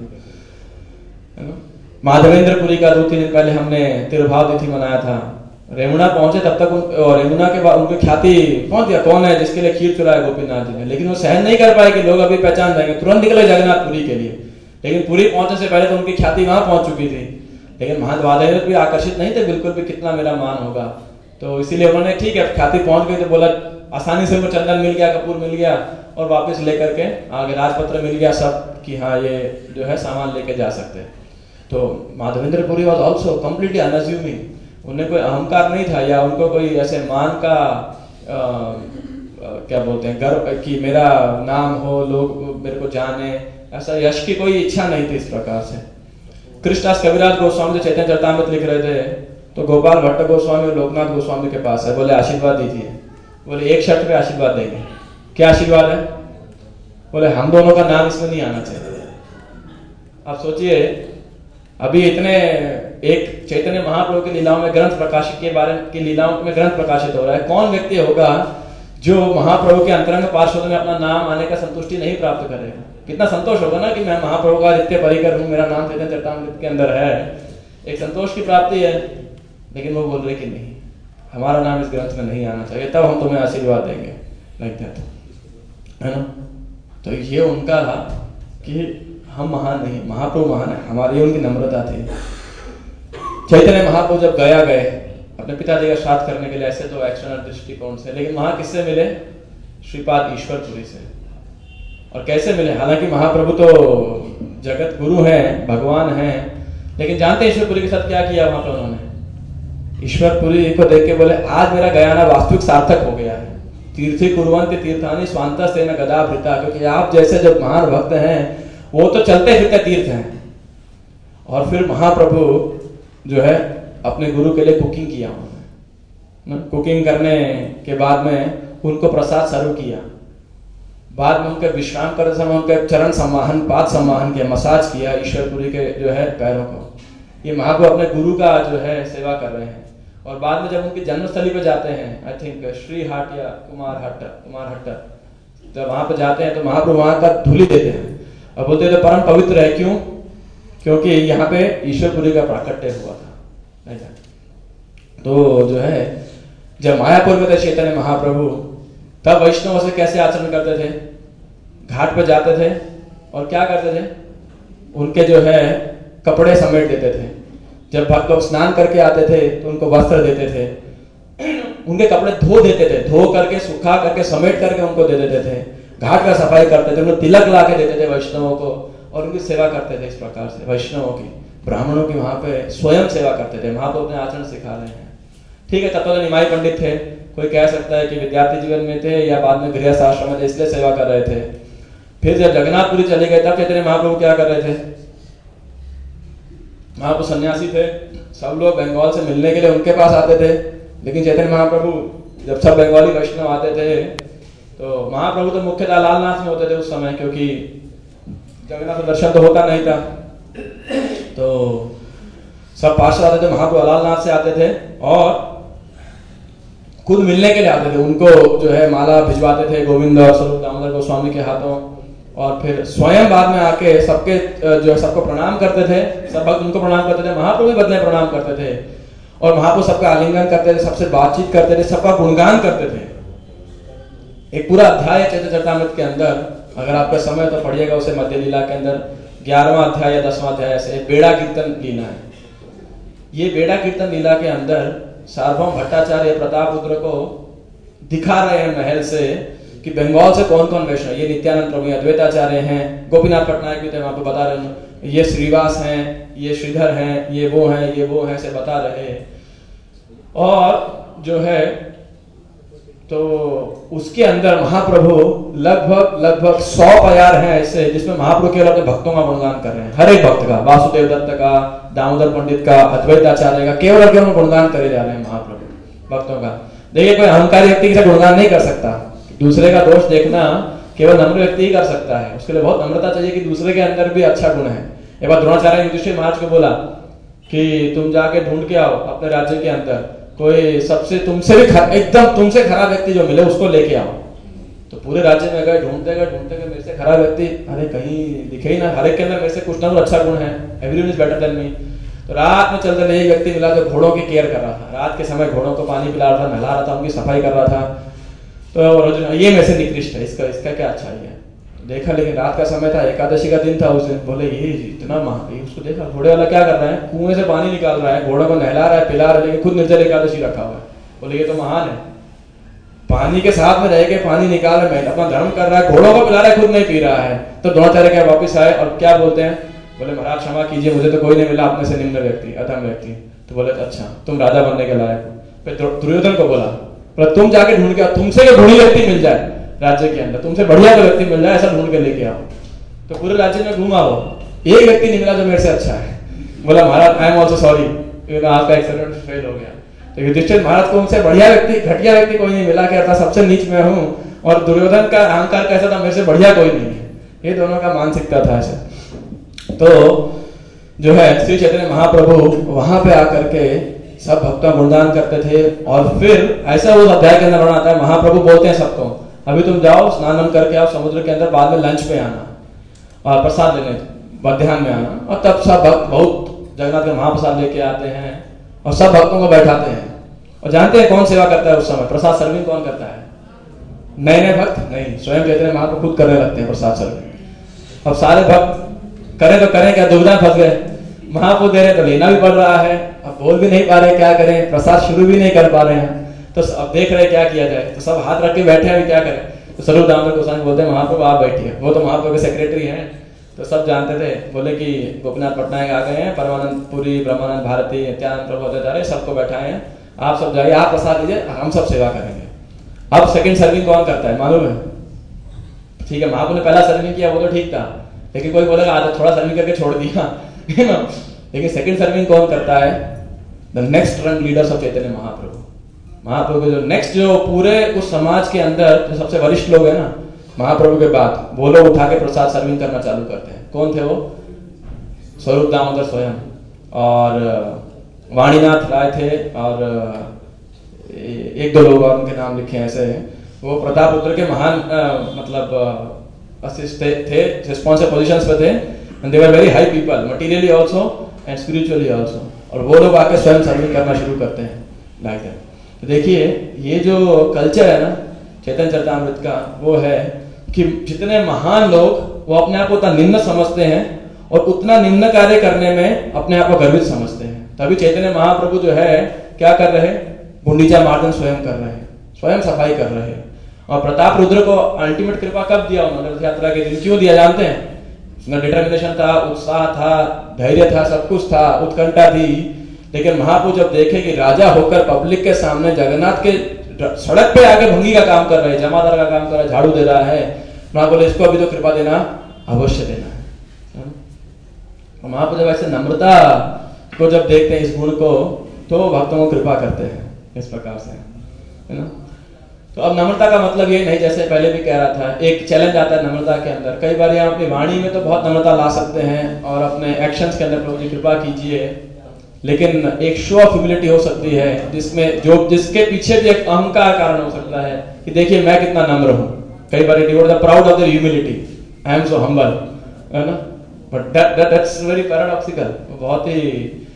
है ना। माधवेंद्रपुरी का दो तीन दिन पहले हमने तिरुभाव तिथि मनाया था, रेमुना पहुंचे तब तक उन, और रेमुना के बाद उनकी ख्याति पहुंच गया, कौन है जिसके लिए खीर चुराया गोपीनाथ जी ने, लेकिन वो सहन नहीं कर पाए कि लोग अभी पहचान जाएंगे, तुरंत निकले जगन्नाथपुरी के लिए। लेकिन पुरी पहुंचने से पहले तो उनकी ख्याति वहां पहुंच चुकी थी, लेकिन महादेव भी आकर्षित नहीं थे बिल्कुल भी कितना मेरा मान होगा। तो इसीलिए उन्होंने ठीक है ख्याति पहुंच गई तो बोला आसानी से उनको चंदन मिल गया, कपूर मिल गया, और वापस लेकर के आगे राजपत्र मिल गया सब कि हाँ ये जो है सामान लेके जा सकते हैं। तो Madhavendrapuri was also completely unassuming, उन्हें कोई अहंकार नहीं था या उनको कोई ऐसे मान का आ, आ, क्या बोलते हैं गर्व कि मेरा नाम हो, लोग मेरे को जाने, ऐसा यश की कोई इच्छा नहीं थी इस प्रकार से। कृष्णदास कविराज गोस्वामी जो चैतन्य चरितामृत लिख रहे थे तो गोपाल भट्ट गोस्वामी और लोकनाथ गोस्वामी के पास है, बोले आशीर्वाद दीजिए, बोले एक शर्त पे आशीर्वाद देंगे। क्या आशीर्वाद है? बोले हम दोनों का नाम इसमें नहीं आना चाहिए। आप सोचिए अभी इतने एक चैतन्य महाप्रभु की लीलाओं में ग्रंथ प्रकाशित के बारे की लीलाओं में ग्रंथ प्रकाशित हो रहा है, कौन व्यक्ति होगा जो महाप्रभु के अंतरंग पार्षदों में अपना नाम आने का संतुष्टि नहीं प्राप्त करेगा? कितना संतोष होगा ना कि मैं महाप्रभु का नित्य परिकर हूँ, मेरा नाम चैतन्य चरितामृत के अंदर है, एक संतोष की प्राप्ति है। लेकिन वो बोल रहे कि नहीं हमारा नाम इस ग्रंथ में नहीं आना चाहिए, तब हम तुम्हें आशीर्वाद देंगे, लाइक दैट, है ना। तो ये उनका था कि हम महान नहीं, महाप्रभु महान है, हमारी उनकी नम्रता थी। चैतन्य महाप्रभु जब गया गए अपने पिताजी का श्राद्ध करने के लिए, ऐसे तो एक्सटर्नल दृष्टिकोण से, लेकिन वहां किससे मिले? श्रीपाद ईश्वरपुरी से। और कैसे मिले? हालांकि महाप्रभु तो जगत गुरु हैं, भगवान हैं, लेकिन जानते हैं ईश्वरपुरी के साथ क्या किया वहां पर उन्होंने? ईश्वरपुरी को देख के बोले आज मेरा गयाना वास्तविक सार्थक हो गया है, तीर्थी कुर्वन्ति तीर्थानि स्वांतः सेन गदाभृता, क्योंकि आप जैसे जब महान भक्त हैं वो तो चलते फिरते तीर्थ हैं। और फिर महाप्रभु जो है अपने गुरु के लिए कुकिंग किया उन्होंने, कुकिंग करने के बाद में उनको प्रसाद सर्व किया, बाद में उनके विश्राम करते समय उनके चरण सम्माहन, पाद सम्माहन किया, मसाज किया ईश्वरपुरी के जो है पैरों को। ये महाप्रभु अपने गुरु का जो है सेवा कर रहे हैं। और बाद में जब उनकी जन्मस्थली पे जाते हैं, आई थिंक श्री हाट या कुमार हट्ट कुमार हट्ट, जब वहां पे जाते हैं तो महाप्रभु वहां का धूली देते हैं और बोलते हैं तो परम पवित्र है। क्यों? क्योंकि यहाँ पे ईश्वरपुरी का प्राकट्य हुआ था। नहीं था तो जो है जब मायापुर में थे चैतन्य महाप्रभु, तब वैष्णवों से कैसे आचरण करते थे? घाट पे जाते थे और क्या करते थे? उनके जो है कपड़े समेट देते थे। जब भक्त लोग स्नान करके आते थे तो उनको वस्त्र देते थे, उनके कपड़े धो देते थे, धो करके सुखा करके समेट करके उनको दे देते थे। घाट का सफाई करते थे, उनको तिलक ला के देते थे वैष्णवों को और उनकी सेवा करते थे। इस प्रकार से वैष्णवों की, ब्राह्मणों की वहां पे स्वयं सेवा करते थे। वहां पर अपने आचरण सिखा रहे हैं। ठीक है, तब तो निमाई पंडित थे, कोई कह सकता है कि विद्यार्थी जीवन में थे या बाद में गृहस्थ आश्रम में थे इसलिए सेवा कर रहे थे। फिर जब जगन्नाथपुरी चले गए तब चैतन्य महाप्रभु क्या कर रहे थे? महाप्रभु सन्यासी थे, सब लोग बंगाल से मिलने के लिए उनके पास आते थे, लेकिन चैतन्य महाप्रभु जब सब बंगाली वैष्णव आते थे तो महाप्रभु तो मुख्यतः लालनाथ में होते थे उस समय, क्योंकि जगन्नाथ दर्शन तो होता नहीं था। तो सब पार्षद आते थे, महाप्रभु लालनाथ से आते थे और खुद मिलने के लिए आते थे। उनको जो है माला भिजवाते थे गोविंद और स्वरूप दामोदर गोस्वामी के हाथों, और फिर स्वयं बाद में आके सबके जो है सबको प्रणाम करते थे। सब भक्त उनको प्रणाम करते थे, महाप्रभु भी बदले प्रणाम करते थे और महाप्रभु सबका आलिंगन करते थे, सबसे बातचीत करते थे, सबका गुणगान करते थे। एक पूरा अध्याय चैतन्य चरितामृत के अंदर, अगर आपका समय तो पढ़िएगा उसे, मध्य लीला के अंदर ग्यारहवां अध्याय या दसवां अध्याय से बेड़ा कीर्तन लीला है। ये बेड़ा कीर्तन लीला के अंदर सार्वभौम भट्टाचार्य प्रताप रुद्र को दिखा रहे हैं महल से कि बंगाल से कौन कौन वैष्णव, ये नित्यानंद प्रभु अद्वैताचार्य हैं, गोपीनाथ पटनायक भी थे वहां पे बता रहे हैं, ये श्रीवास हैं, ये श्रीधर हैं, ये वो हैं, ये वो हैं, से बता रहे। और जो है तो उसके अंदर महाप्रभु लगभग लगभग सौ प्यार हैं ऐसे, जिसमें महाप्रभु केवल अपने भक्तों का गुणगान कर रहे हैं। हर एक भक्त का, वासुदेव दत्त का, दामोदर पंडित का, अद्वैताचार्य का, केवल केवल गुणगान करे जा रहे हैं महाप्रभु भक्तों का। देखिए, कोई अहंकारी व्यक्ति से गुणगान नहीं कर सकता, दूसरे का दोष देखना केवल नम्र व्यक्ति ही कर सकता है। उसके लिए बहुत नम्रता चाहिए कि दूसरे के अंदर भी अच्छा गुण है। एक बार द्रोणाचार्य ने युधिष्ठिर महाराज को बोला कि तुम जाके ढूंढ के आओ अपने राज्य के अंदर कोई सबसे तुमसे भी एकदम तुमसे खराब व्यक्ति जो मिले उसको लेके आओ। तो पूरे राज्य में गए, ढूंढते गए ढूंढते गए, मेरे से खराब व्यक्ति अरे कहीं दिखे ही ना, हर एक के अंदर मेरे से कुछ ना कुछ अच्छा गुण है, everyone is better than me. तो रात में चलते रहे, एक व्यक्ति मिला जो घोड़ों की केयर कर रहा था, रात के समय घोड़ों को पानी पिला रहा था, नहला रहा था, उनकी सफाई कर रहा था। तो ये मेरे से निकृष्ट है, इसका इसका क्या अच्छा है। देखा, लेकिन रात का समय था, एकादशी का दिन था उस दिन। बोले ये इतना महान, उसको देखा घोड़े वाला क्या कर रहा है, कुएं से पानी निकाल रहा है, घोड़ों को नहला रहा है, पिला रहा है, लेकिन खुद निर्जल एकादशी रखा हुआ है। बोले ये तो महान है, पानी के साथ में रह के पानी निकाल रहा है, अपना धर्म कर रहा है, घोड़ों को पिला रहा है, खुद नहीं पी रहा है। तो द्रोणाचार्य क्या वापिस आए और क्या बोलते हैं, बोले महाराज क्षमा कीजिए, मुझे तो कोई नहीं मिला अपने से निम्न व्यक्ति, अधम व्यक्ति। तो बोले अच्छा तुम राजा बनने के लायक हो। फिर दुर्योधन को बोला तुम जाके ढूंढ के, तुमसे कोई ढूंढी व्यक्ति मिल जाए राज्य के अंदर, तुमसे बढ़िया व्यक्ति मिल जाए, ऐसा ढूंढ के लेके आओ। तो पूरे राज्य में घूमा हो, एक व्यक्ति नहीं मिला जो मेरे से अच्छा है। बोला Maharaj I am also sorry, आपका एक्सपेरिमेंट फेल हो गया। तो युधिष्ठिर महाराज को उनसे बढ़िया व्यक्ति, घटिया व्यक्ति कोई नहीं मिला, कहता सबसे नीच में हूँ, और दुर्योधन का अहंकार कैसा था, मेरे से बढ़िया कोई नहीं है। ये दोनों का मानसिकता था ऐसा। तो जो है श्री चैतन्य महाप्रभु वहां पे आकर के सब भक्तों का गुणगान करते थे। और फिर ऐसा उस अध्याय के अंदर वर्णन आता है, महाप्रभु बोलते हैं सबको अभी तुम जाओ स्नान करके आओ समुद्र के अंदर, बाद में लंच पे आना और प्रसाद लेने मध्याह्न में आना। और तब सब भक्त बहुत जगन्नाथ का महाप्रसाद लेके आते हैं और सब भक्तों को बैठाते हैं। और जानते हैं कौन सेवा करता है उस समय, प्रसाद सर्विंग कौन करता है? नए नए भक्त नहीं, स्वयं चैतन्य महाप्रभु खुद करने लगते हैं प्रसाद सर्विंग। अब सारे भक्त करें तो करें क्या, दुविधा फंस गए, महाप्रभु दे रहे तो लेना भी पड़ रहा है, अब बोल भी नहीं पा रहे, क्या करें, प्रसाद शुरू भी नहीं कर पा रहे हैं। तो अब देख रहे क्या किया जाए, तो सब हाथ रख के बैठे हैं, क्या करें। तो स्वरूप दामोदर गोस्वामी बोलते हैं महाप्रभु आप बैठिए, वो तो महाप्रभु के सेक्रेटरी हैं। तो सब जानते थे, बोले कि गोपीनाथ पटनायक आ गए हैं, परमानंद पुरी, ब्रह्मानंद भारती, नित्यानंद प्रभु अद्वैताचार्य, सबको बैठाए हैं, आप सब जाइए, आप प्रसाद लीजिए, हम सब सेवा करेंगे। अब सेकंड सर्विंग कौन करता है मालूम है? ठीक है, महाप्रभु ने पहला सर्विंग किया, वो तो ठीक था, लेकिन कोई बोलेगा आज थोड़ा सर्विंग करके छोड़ दिया, है ना। लेकिन सेकंड सर्विंग कौन करता है? The next rung leaders of Chaitanya Mahaprabhu. Mahaprabhu के जो नेक्स्ट जो पूरे उस समाज के अंदर जो सबसे वरिष्ठ लोग हैं ना, महाप्रभु के बाद वो लोग उठा के प्रसाद सर्विंग करना चालू करते हैं। कौन थे वो? स्वरूप दामोदर स्वयं और वाणीनाथ राय थे और एक दो लोग और उनके नाम लिखे ऐसे हैं। वो प्रताप रुद्र के महान आ, मतलब असिस्ट थे, रिस्पॉन्सिव पोजीशंस पे थे and they were very high people materially also and spiritually also. और वो लोग आके स्वयं सर्विंग करना शुरू करते हैं लाइक दैट। तो देखिए ये जो कल्चर है ना चैतन्य चरितामृत का, वो है कि जितने महान लोग वो अपने आप को उतना निम्न समझते हैं और उतना निम्न कार्य करने में अपने आप को गर्वित समझते हैं। तभी चैतन्य महाप्रभु जो है क्या कर रहे हैं? गुंडीचा मार्जन स्वयं कर रहे हैं, स्वयं सफाई कर रहे हैं। और प्रताप रुद्र को अल्टीमेट कृपा कब दिया उन्होंने? रथ यात्रा के दिन। क्यों दिया जानते हैं? उसमें डिटर्मिनेशन था, उत्साह था, धैर्य था, सब कुछ था, उत्कंठा थी। लेकिन महाप्रभु जब देखे कि राजा होकर पब्लिक के सामने जगन्नाथ के सड़क पे आके भंगी का काम कर रहे हैं, जमादार का काम कर रहा है, झाड़ू दे रहा है, वहां बोले इसको अभी तो कृपा देना अवश्य देना है। महाप्रभु जब ऐसे नम्रता को जब देखते हैं इस गुण को, तो भक्तों को कृपा करते हैं इस प्रकार से, है ना। तो अब नम्रता का मतलब ये नहीं, जैसे पहले भी कह रहा था, एक चैलेंज आता है नम्रता के अंदर। कई बार आप अपनी वाणी में तो बहुत नम्रता ला सकते हैं और अपने एक्शंस के अंदर प्रभु जी कृपा कीजिए, लेकिन एक शो ऑफ ह्यूमिलिटी हो सकती है जिसमें जो जिसके पीछे भी एक अहंकार कारण हो सकता है कि देखिए मैं कितना नम्र हूं। कई बार it is the proud of the humility, I am so humble, है ना। But that that's very paradoxical, बहुत ही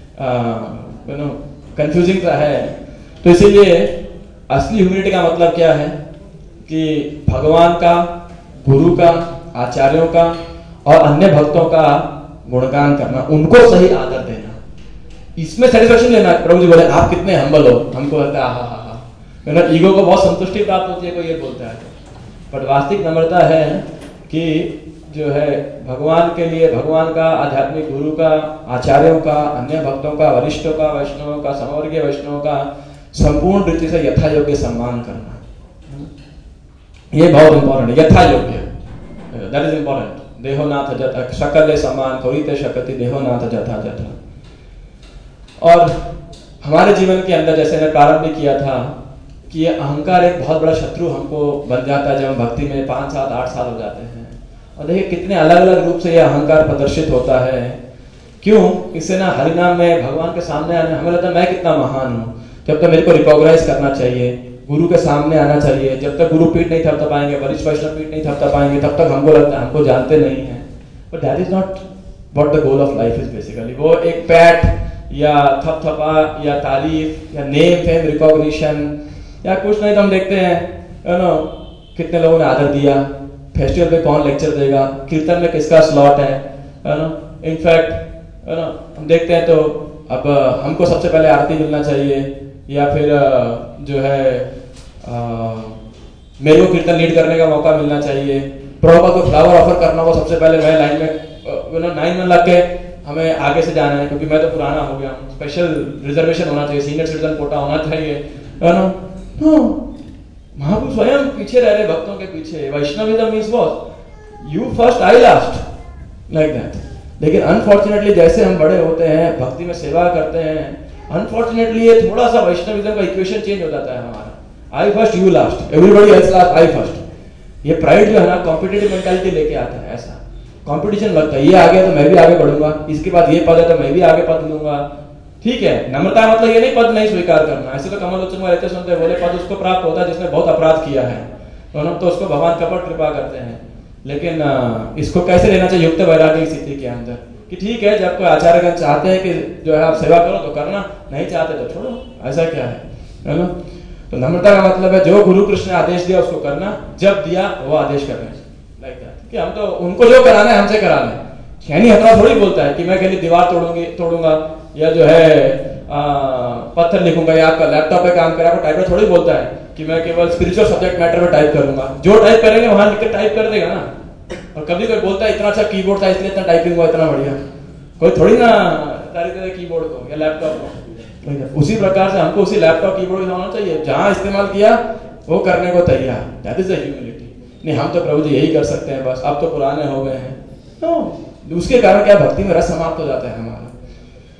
यू नो कंफ्यूजिंग सा है। तो इसीलिए असली ह्यूमिलिटी का मतलब क्या है कि भगवान का, गुरु का, आचार्यों का और अन्य भक्तों का गुणगान करना, उनको सही आदर देना, इसमें सेटिस्फैक्शन लेना। प्रभु जी बोले आप कितने हम्बल हो, हमको लगता है हा हा हा हा, ईगो को बहुत संतुष्टि प्राप्त होती है कोई ये बोलता है। बट वास्तविक नम्रता है कि जो है भगवान के लिए, भगवान का, आध्यात्मिक गुरु का, आचार्यों का, अन्य भक्तों का, वरिष्ठों का, वैष्णवों का, समवर्गीय वैष्णवों का संपूर्ण रीति से यथा योग्य सम्मान करना, ये बहुत इंपॉर्टेंट है। यथा योग्य, दैट इज इंपॉर्टेंट। देहोनाथ जथा सकल समान करिते शकति देहोनाथ जथा जथा। और हमारे जीवन के अंदर जैसे मैंने प्रारंभ भी किया था कि ये अहंकार एक बहुत बड़ा शत्रु हमको बन जाता है जब हम भक्ति में पांच सात आठ साल हो जाते हैं। और देखिए कितने अलग अलग रूप से ये अहंकार प्रदर्शित होता है। क्यों? इससे ना हरिनाम में भगवान के सामने आने हमें लगता है मैं कितना महान हूँ, जब तक मेरे को रिकॉग्नाइज करना चाहिए, गुरु के सामने आना चाहिए। जब तक गुरु पीठ नहीं थपथप पाएंगे, वरिष्ठ वैष्णव पीठ नहीं थपथप पाएंगे, तब तक हमको लगता है हमको जानते नहीं है। But that is not what the goal of life is basically. वो एक पैट या थपथपा या तारीफ या नेम फेम रिकॉग्निशन या कुछ नहीं, तो हम देखते हैं यू नो कितने लोगों ने आदर दिया, फेस्टिवल पे कौन लेक्चर देगा, कीर्तन में किसका स्लॉट है, you know. In fact you know हम देखते हैं तो अब हमको सबसे पहले आरती मिलना चाहिए, या फिर जो है आ, मेरे को कीर्तन लीड करने का मौका मिलना चाहिए। प्रभुपाद को फ्लावर ऑफर करना हो, सबसे पहले मैं लाइन में यू नो लाइन में लग के हमें आगे से जाना है, क्योंकि मैं तो पुराना हो गया हूँ। स्पेशल रिजर्वेशन होना चाहिए, सीनियर सिटीजन कोटा होना चाहिए, है ना। नो, महाप्रभु स्वयं पीछे रह रहे भक्तों के पीछे। Vaishnavism means what? You first I last, like that. लेकिन अनफॉर्चुनेटली जैसे हम बड़े होते हैं, भक्ति में सेवा करते हैं, अनफॉर्चुनेटली ये थोड़ा सा वैष्णविज्म का इक्वेशन चेंज हो जाता है हमारा। I first you last, everybody else last, I first. ये प्राइड जो है ना कॉम्पिटिटिव मेंटालिटी लेके आता है। ऐसा कंपटीशन लगता है, ये आगे तो मैं भी आगे बढ़ूंगा, इसके बाद ये पद है तो मैं भी आगे पद लूंगा। ठीक है, नम्रता मतलब ये नहीं पद नहीं स्वीकार करना। ऐसे तो कमल लोचन में रहते सुनते बोले पद उसको प्राप्त होता है जिसने बहुत अपराध किया है, तो उसको भगवान कपट कृपा करते हैं। लेकिन इसको कैसे लेना चाहिए युक्त वैराग्य की स्थिति के अंदर कि ठीक है, जब कोई आचार्यगण चाहते हैं कि जो है आप सेवा करो तो करना, नहीं चाहते तो छोड़ो, ऐसा क्या है, है ना। तो नम्रता का मतलब है जो गुरु कृष्ण ने आदेश दिया उसको करना, जब दिया वो आदेश करना, लाइक दैट। कि हम तो उनको जो कराना है हमसे करा लें। खैनी हमारा थोड़ी बोलता है कि मैं केवल दीवार तोड़ूंगी तोड़ूंगा या जो है आ, पत्थर लिखूंगा या आपका लैपटॉप पे काम करा, टाइपर थोड़ी बोलता है कि मैं केवल स्पिरिचुअल सब्जेक्ट मैटर में टाइप करूंगा। जो टाइप करेंगे वहां लिख के टाइप कर देगा ना। और कभी कोई बोलता है इतना अच्छा कीबोर्ड था इसलिए इतना टाइपिंग हुआ इतना बढ़िया, कोई थोड़ी ना तारीफ करे कीबोर्ड को या लैपटॉप को। उसी प्रकार से हमको उसी लैपटॉप कीबोर्ड होना चाहिए, जहां इस्तेमाल किया वो करने को तैयार। That is the humility. नहीं हम तो प्रभु जी यही कर सकते हैं बस, अब तो पुराने हो गए हैं। तो उसके कारण क्या भक्ति में रस समाप्त हो जाता है हमारा।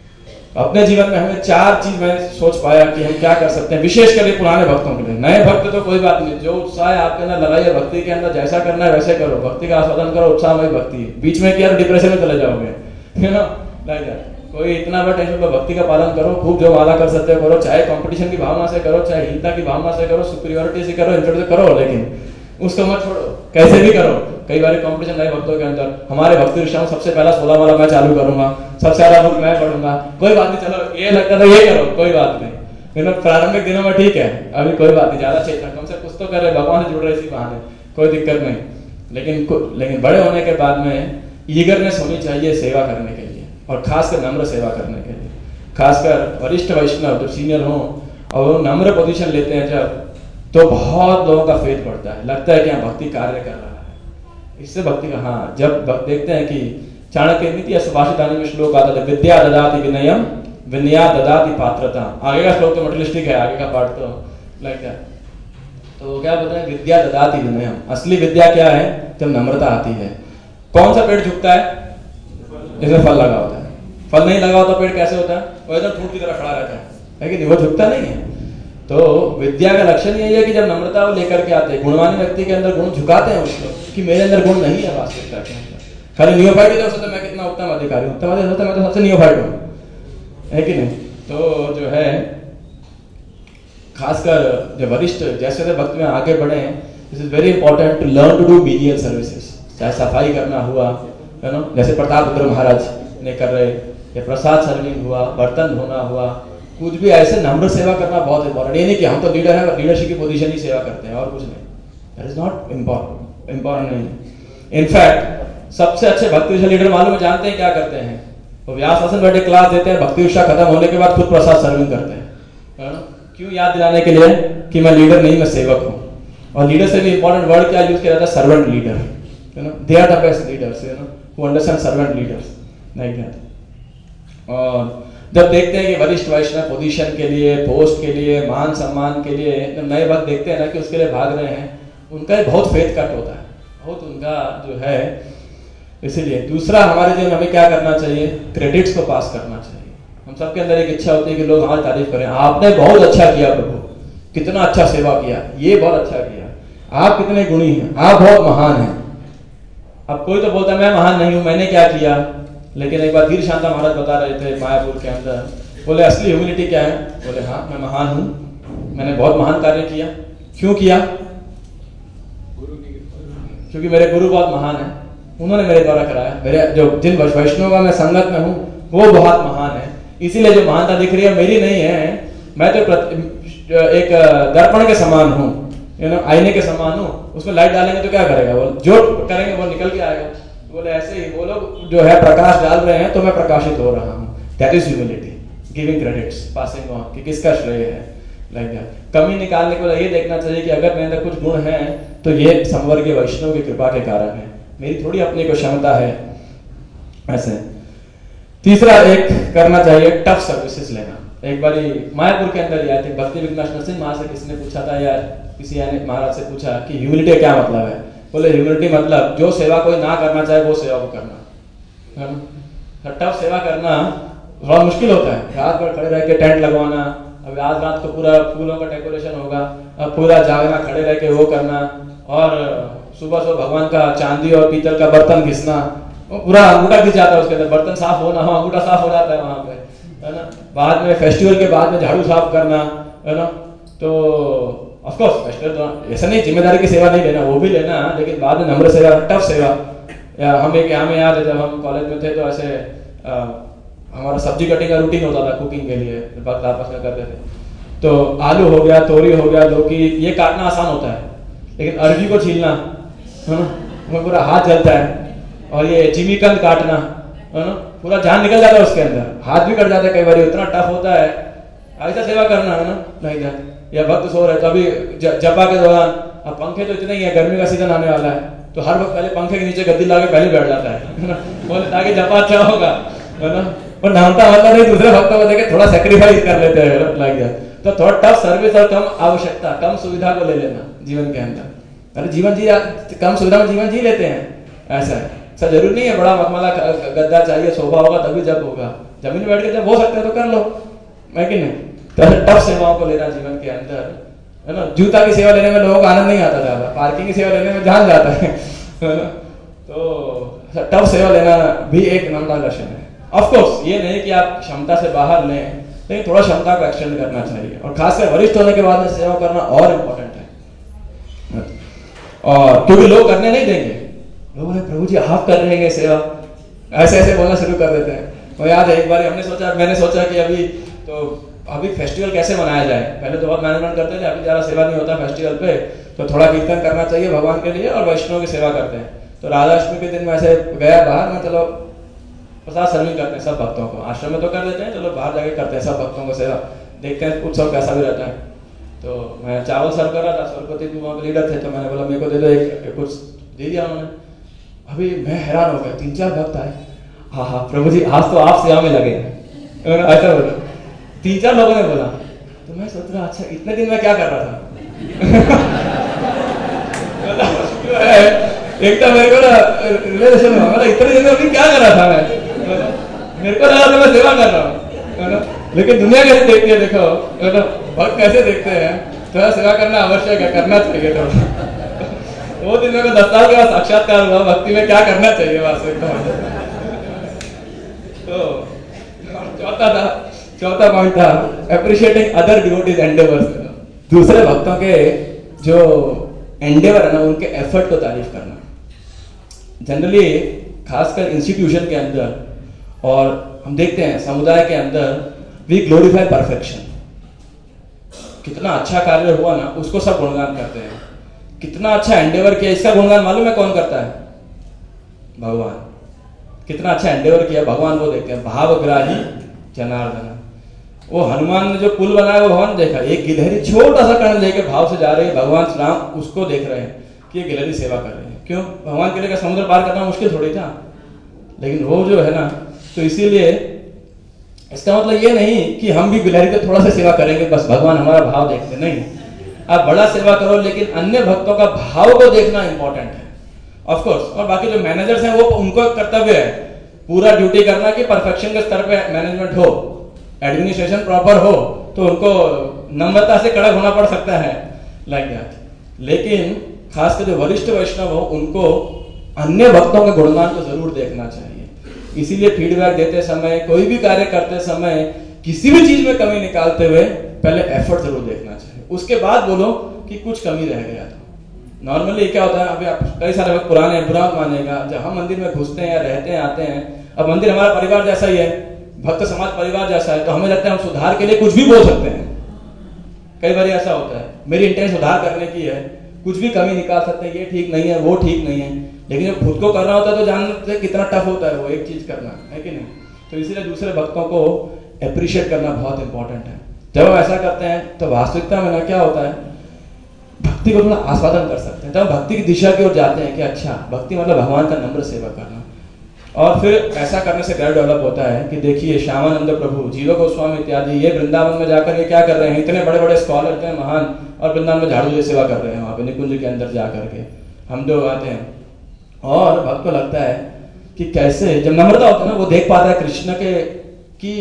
अपने जीवन में हमें चार चीज मैं सोच पाया कि हम क्या कर सकते हैं, विशेषकर ये पुराने भक्तों के लिए। नए भक्त तो कोई बात नहीं, जो उत्साह है आपके अंदर लगाइए, भक्ति के अंदर जैसा करना है वैसे करो, भक्ति का आस्वादन करो, उत्साहमय भक्ति। बीच में किया डिप्रेशन में चले जाओगे, यू नो लाइक दैट। कोई इतना बड़ा टेंशन, भक्ति का पालन करो, खूब जो माला कर सकते हो करो, चाहे कंपटीशन की भावना से करो, चाहे हीनता की भावना से करो, सुपीरियरिटी से करो, इंफीरियरिटी से करो, लेकिन उसको मत छोड़ो, कैसे भी करो। कई बार कंपटीशन नए भक्तों के अंदर, हमारे भक्ति ऋषियों सबसे पहला सोलह वाला मैं चालू करूंगा, सबसे ज्यादा बुक मैं पढ़ूंगा, कोई बात नहीं, चलो ये लगता था ये करो, कोई बात नहीं। प्रारंभिक दिनों में ठीक है, अभी कोई बात नहीं, ज्यादा चेतना कम से कुछ तो कर रहे, भगवान से जुड़ रहे इसी बहाने, कोई दिक्कत नहीं। लेकिन लेकिन बड़े होने के बाद में ईगरनेस होनी चाहिए सेवा करने के लिए, और खासकर नम्र सेवा करने के लिए। खासकर वरिष्ठ वैष्णव जब सीनियर हो और वो नम्र पोजीशन लेते हैं जब, तो बहुत लोगों का फेथ बढ़ता है, लगता है कि हाँ भक्ति कार्य कर रहा है। इससे भक्ति का, हाँ जब देखते हैं कि चाणक्य नीति या सुभाषितानी में श्लोक आता था, विद्या ददाति विनयम विनया ददाति पात्रता। आगे का श्लोक तो मटेरियलिस्टिक है, आगे का पार्ट तो लाइक दैट। तो क्या बोलते हैं, विद्या ददाति विनयम। असली विद्या क्या है, जब नम्रता आती है। कौन सा पेड़ झुकता है, जिसमें फल लगा होता है। फल नहीं लगा होता पेड़ कैसे होता है, वो एकदम ठूंठ की तरह खड़ा रहता है, लेकिन वो झुकता नहीं है। तो विद्या का लक्षण यही है कि जब नम्रता वो लेकर के आते हैं, गुणवान व्यक्ति के अंदर गुण झुकाते हैं उसको, कि मेरे अंदर गुण नहीं है वास्तविकता के अंदर। खाली नियोफाइट ही सोचते मैं कितना उत्तम अधिकारी हूँ, उत्तम अधिकारी मैं तो सबसे नियोफाइट हूँ, है कि नहीं। तो जो है खासकर जो वरिष्ठ जैसे जैसे भक्त में आगे बढ़े, this is very important to learn to do menial services. चाहे सफाई करना हुआ, है ना, जैसे प्रतापरुद्र महाराज ने कर रहे, या प्रसाद सर्विंग हुआ, बर्तन धोना हुआ, कुछ भी ऐसे नम्र सेवा करना बहुत इंपॉर्टेंट। ये नहीं कि हम तो लीडर है, लीडरशिप की पोजीशन ही सेवा करते हैं और कुछ नहीं, that is not important, important नहीं। इनफैक्ट सबसे अच्छे भक्ति लीडर मालूम है जानते हैं क्या करते हैं, वो व्यास आसन बैठे क्लास देते हैं, भक्ति उषा खत्म होने के बाद खुद प्रसाद सर्विंग करते हैं, है ना। क्यों, याद दिलाने के लिए कि मैं लीडर नहीं, मैं सेवक हूँ। और लीडर से भी इंपॉर्टेंट वर्ड क्या यूज किया जाता है, servant leader, you know, they are the best leaders, you know, who understand servant leaders, like that. और जब देखते हैं कि वरिष्ठ वैष्णव पोजीशन के लिए, पोस्ट के लिए, मान सम्मान के लिए, जब नए वक्त देखते हैं ना कि उसके लिए भाग रहे हैं, उनका बहुत फेथ कट होता है, बहुत उनका जो है। इसीलिए दूसरा हमारे जीवन हमें क्या करना चाहिए, क्रेडिट्स को पास करना चाहिए। हम सबके अंदर एक इच्छा होती है कि लोग हमारी तारीफ करें, आपने बहुत अच्छा किया प्रभु, कितना अच्छा सेवा किया, ये बहुत अच्छा किया, आप कितने गुणी हैं, आप बहुत महान हैं। अब कोई तो बोलता है मैं महान नहीं हूं, मैंने क्या किया। लेकिन एक बार धीर शांता महाराज बता रहे थे मायापुर के अंदर, बोले असली ह्यूमिलिटी क्या है, बोले हाँ मैं महान हूं, मैंने बहुत महान कार्य किया। क्यों किया, क्योंकि मेरे गुरु बहुत महान है, उन्होंने मेरे द्वारा कराया, मेरे जो जिन वैष्णव का मैं संगत में हूँ वो बहुत महान है, इसीलिए जो महानता दिख रही है मेरी नहीं है। मैं तो एक दर्पण के समान हूँ, यू नो, आईने के समान हूँ, उसमें लाइट डालेंगे तो क्या करेगा, वो जो करेंगे वो निकल के आएगा। बोले ऐसे ही वो लोग जो है प्रकाश डाल रहे हैं तो मैं प्रकाशित हो रहा हूँ। That is humility, giving credits, passing on, कि किसका श्रेय है, लाइक दैट। कमी निकालने को ये देखना चाहिए कि अगर मेरे अंदर कुछ गुण हैं तो ये संवर्गीय वैष्णव की कृपा के कारण है, मेरी थोड़ी अपनी को क्षमता है, ऐसे। तीसरा एक करना चाहिए टफ सर्विसेज लेना। एक बार मायापुर के अंदर आए थे, भक्ति विघ्नेश नरसिंह महाराज से किसी ने पूछा था, या किसी महाराज से पूछा कि ह्यूमिलिटी क्या मतलब है। बोले ह्यूमिलिटी मतलब जो सेवा कोई ना करना चाहे वो सेवा को करना, है ना। टफ सेवा करना थोड़ा मुश्किल होता है, रात भर खड़े रह के टेंट लगवाना, अब आज रात को पूरा फूलों का डेकोरेशन होगा, अब पूरा जागना, खड़े रह के वो करना, और सुबह सुबह भगवान का चांदी और पीतल का बर्तन घिसना, पूरा अंगूठा घिस जाता है उसके अंदर, बर्तन साफ होना हो, अंगूठा साफ हो जाता है वहां पे, है ना। बाद में फेस्टिवल के बाद में झाड़ू साफ करना, है ना। तो ऑफ कोर्स फेस्टिवल तो ऐसा नहीं जिम्मेदारी की सेवा नहीं लेना, वो भी लेना, लेकिन बाद में नम्र सेवा, टफ सेवा। या हम एक हमें याद है जब हम कॉलेज में थे तो ऐसे आ, हमारा सब्जी कटिंग का रूटीन होता था कुकिंग के लिए, वक्त आपस में करते थे। तो आलू हो गया, तोरी हो गया, लौकी, ये काटना आसान होता है, लेकिन अरबी को छीलना, है ना, उसमें पूरा हाथ जलता है। और ये जिमीकंद काटना, है ना, पूरा जान निकल जाता है उसके अंदर, हाथ भी कट जाता है कई बार, इतना टफ होता है। ऐसा सेवा करना, है ना, नहीं जाता। या भक्त सो रहे तो अभी जपा के दौरान, अब पंखे तो इतने ही है, गर्मी का सीजन आने वाला है, तो हर वक्त पहले पंखे के नीचे गद्दी ला के पहले बैठ जाता है, बोले ताकि जपा अच्छा होगा, है ना। और नामता मतलब नहीं, दूसरे भक्तों को देखे थोड़ा सेक्रीफाइस कर लेते हैं, लग गया। तो थोड़ा टफ सर्विस और कम आवश्यकता, कम सुविधा को ले लेना जीवन के अंदर। अरे जीवन जी कम सुविधा में जीवन जी लेते हैं, ऐसा है। ऐसा जरूरी नहीं है बड़ा मखमला गद्दा चाहिए, सोफा होगा तभी जब होगा, जमीन में बैठ के जब हो सकता है तो कर लो, है कि नहीं? तो ऐसे टफ सेवाओं को लेना जीवन के अंदर, है ना। जूता की सेवा लेने में लोगों को आनंद नहीं आता ज्यादा, पार्किंग की सेवा लेने में जान जाता है, है ना। तो टफ सेवा लेना भी एक नम्रता लक्षण है। ऑफ कोर्स ये नहीं कि आप क्षमता से बाहर लें, लेकिन थोड़ा क्षमता को एक्सटेंड करना चाहिए, और खासकर वरिष्ठ होने के बाद में सेवा करना और इम्पोर्टेंट है। और क्योंकि लोग करने नहीं देंगे, लोग बोले प्रभु जी आप कर रहे हैं सेवा, ऐसे ऐसे बोलना शुरू कर देते हैं। तो याद है एक बार हमने सोचा मैंने सोचा कि अभी तो अभी फेस्टिवल कैसे मनाया जाए, पहले तो बहुत मैनेजमेंट करते थे, अभी ज़्यादा सेवा नहीं होता फेस्टिवल पे, तो थोड़ा कीर्तन करना चाहिए भगवान के लिए और वैष्णव की सेवा करते हैं। तो राधाष्टमी के दिन में ऐसे गया बाहर में, चलो प्रसाद सर्विंग करते हैं सब भक्तों को, आश्रम में तो कर देते हैं, चलो बाहर जाके करते हैं सब भक्तों को सेवा, देखते हैं उत्सव कैसा भी रहता है। तो मैं चावल सर्व कर रहा था, सरस्वती जी वहाँ पे लीडर थे, तो मैंने बोला मेरे को दे दो एक, कुछ दे दिया उन्होंने। अभी मैं हैरान हो गया, तीन चार भक्त आए, हाँ हाँ प्रभु जी आज तो आप सेवा में लगे हैं, ऐसा बोला, तीन चार लोगों ने बोला। तो मैं सोच रहा अच्छा इतने दिन मैं क्या कर रहा था एक तो मेरे को ना रिलेशन में मतलब इतने दिन में अभी क्या कर रहा था मैं, मेरे को लगा था मैं सेवा कर रहा हूँ, लेकिन दुनिया कैसे देखती है, देखो भक्त कैसे देखते हैं, थोड़ा सेवा करना आवश्यक है, करना चाहिए। तो वो दिन मेरे को दस साल के बाद साक्षात्कार हुआ भक्ति में क्या करना चाहिए वास्तविकता। तो चौथा था चौथा पॉइंट था अप्रिशिएटिंग अदर डिवोटीज एंडेवर्स, दूसरे भक्तों के जो एंडेवर है ना उनके एफर्ट को तारीफ करना। जनरली खासकर इंस्टीट्यूशन के अंदर और हम देखते हैं समुदाय के अंदर वी ग्लोरीफाई परफेक्शन, कितना अच्छा कार्य हुआ ना उसको सब गुणगान करते हैं, कितना अच्छा एंडेवर किया इसका गुणगान मालूम है कौन करता है? भगवान। कितना अच्छा एंडेवर किया भगवान वो देखते हैं, भावग्राही जनार्दन। वो हनुमान ने जो पुल बनाया वो भगवान देखा, एक गिलहरी छोटा सा कण लेके भाव से जा रही है, भगवान श्री राम उसको देख रहे हैं कि ये गिलहरी सेवा कर रही है। क्यों? भगवान के लिए समुद्र पार करना मुश्किल थोड़ी था, लेकिन वो जो है ना, तो इसीलिए इसका मतलब ये नहीं कि हम भी गिलहरी को थोड़ा सा सेवा करेंगे बस भगवान हमारा भाव देखते, नहीं, आप बड़ा सेवा करो लेकिन अन्य भक्तों का भाव को देखना इंपॉर्टेंट है ऑफ कोर्स। और बाकी जो मैनेजर्स हैं वो उनको कर्तव्य है पूरा ड्यूटी करना कि परफेक्शन के स्तर पे मैनेजमेंट हो, एडमिनिस्ट्रेशन प्रॉपर हो, तो उनको नम्रता से कड़क होना पड़ सकता है लाइक दैट। लेकिन खासकर जो वरिष्ठ वैष्णव हो उनको अन्य भक्तों के गुणगान को जरूर देखना चाहिए। इसीलिए फीडबैक देते समय, कोई भी कार्य करते समय, किसी भी चीज में कमी निकालते हुए पहले एफर्ट जरूर देखना चाहिए, उसके बाद बोलो कि कुछ कमी रह गया तो। नॉर्मली क्या होता है, अभी आप कई सारे लोग पुराने हैं, बुरा मानेगा, जब हम मंदिर में घुसते हैं या रहते हैं आते हैं, अब मंदिर हमारा परिवार जैसा ही है, भक्त समाज परिवार जैसा है, तो हमें लगता है हम सुधार के लिए कुछ भी बोल सकते हैं। कई बार ऐसा होता है मेरी इंटेंट सुधार करने की है, कुछ भी कमी निकाल सकते हैं, ये ठीक नहीं है वो ठीक नहीं है, लेकिन जब खुद को करना होता है तो जानते हैं कितना टफ होता है वो एक चीज करना, है कि नहीं? तो इसीलिए दूसरे भक्तों को अप्रिशिएट करना बहुत इंपॉर्टेंट है। जब हम ऐसा करते हैं तो वास्तविकता में ना क्या होता है, भक्ति को थोड़ा आस्वादन कर सकते हैं, तब भक्ति की दिशा की ओर जाते हैं कि अच्छा भक्ति मतलब भगवान का नम्र सेवा करना। और फिर ऐसा करने से क्या डेवलप होता है कि देखिए श्यामानंद प्रभु, जीरो गोस्वामी इत्यादि, ये वृंदावन में जाकर ये क्या कर रहे हैं, इतने बड़े बड़े स्कॉलर इतने महान, और वृंदावन में झाड़ू सेवा कर रहे हैं वहाँ पे निकुंज के अंदर जा करके, हम जो आते हैं। और भक्त को लगता है कि कैसे जब नम्रता होता है ना, वो देख पाता है कृष्ण के कि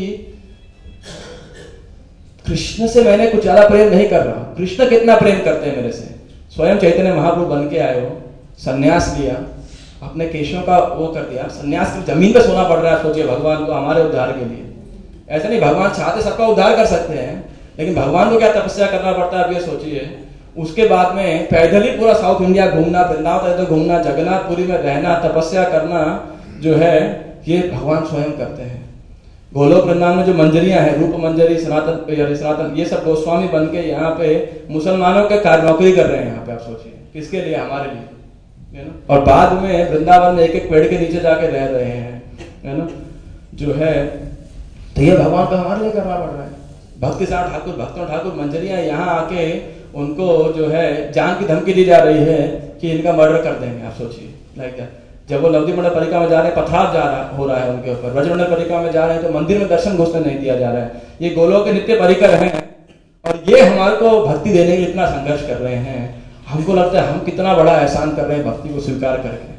कृष्ण से मैंने कुछ ज्यादा प्रेम नहीं कर रहा, कृष्ण कितना प्रेम करते हैं मेरे से। स्वयं चैतन्य महाप्रभु बन के आए हो, सन्यास लिया, अपने केशों का वो कर दिया, सन्यास की जमीन पे सोना पड़ रहा है, सोचिए भगवान को हमारे उद्धार के लिए। ऐसा नहीं भगवान चाहते सबका उद्धार कर सकते हैं, लेकिन भगवान को क्या तपस्या करना पड़ता है अब ये सोचिए। उसके बाद में पैदल ही पूरा साउथ इंडिया घूमना, वृंदावन तो घूमना, जगन्नाथपुरी में रहना, तपस्या करना जो है ये भगवान स्वयं करते हैं। गोलोक वृंदावन में जो मंजरियां हैं, रूप मंजरी, सनातन सनातन, ये सब गोस्वामी बन के यहाँ पे मुसलमानों के कार्य नौकरी कर रहे हैं यहाँ पे। आप सोचिए किसके लिए? हमारे लिए, है ना। और बाद में वृंदावन में एक एक पेड़ के नीचे जाके रह रहे हैं, है ना, जो है। तो ये भगवान को हमारे लिए करना पड़ रहा है। भक्ति साहब ठाकुर, भक्तों ठाकुर मंजरियां यहाँ आके उनको जो है जान की धमकी दी जा रही है कि इनका मर्डर कर देंगे। आप सोचिए लाइक दैट। जब वो नवदीप मंडल परिक्रमा में जा रहे हैं, पथराव जा रहा हो रहा है उनके ऊपर। ब्रजमंडल परिक्रमा में जा रहे हैं तो मंदिर में दर्शन घुसने नहीं दिया जा रहा है। ये गोलोक के नित्य परिकर हैं और ये हमारे को भक्ति देने के लिए इतना संघर्ष कर रहे हैं। हमको लगता है हम कितना बड़ा एहसान कर रहे हैं भक्ति को स्वीकार करके।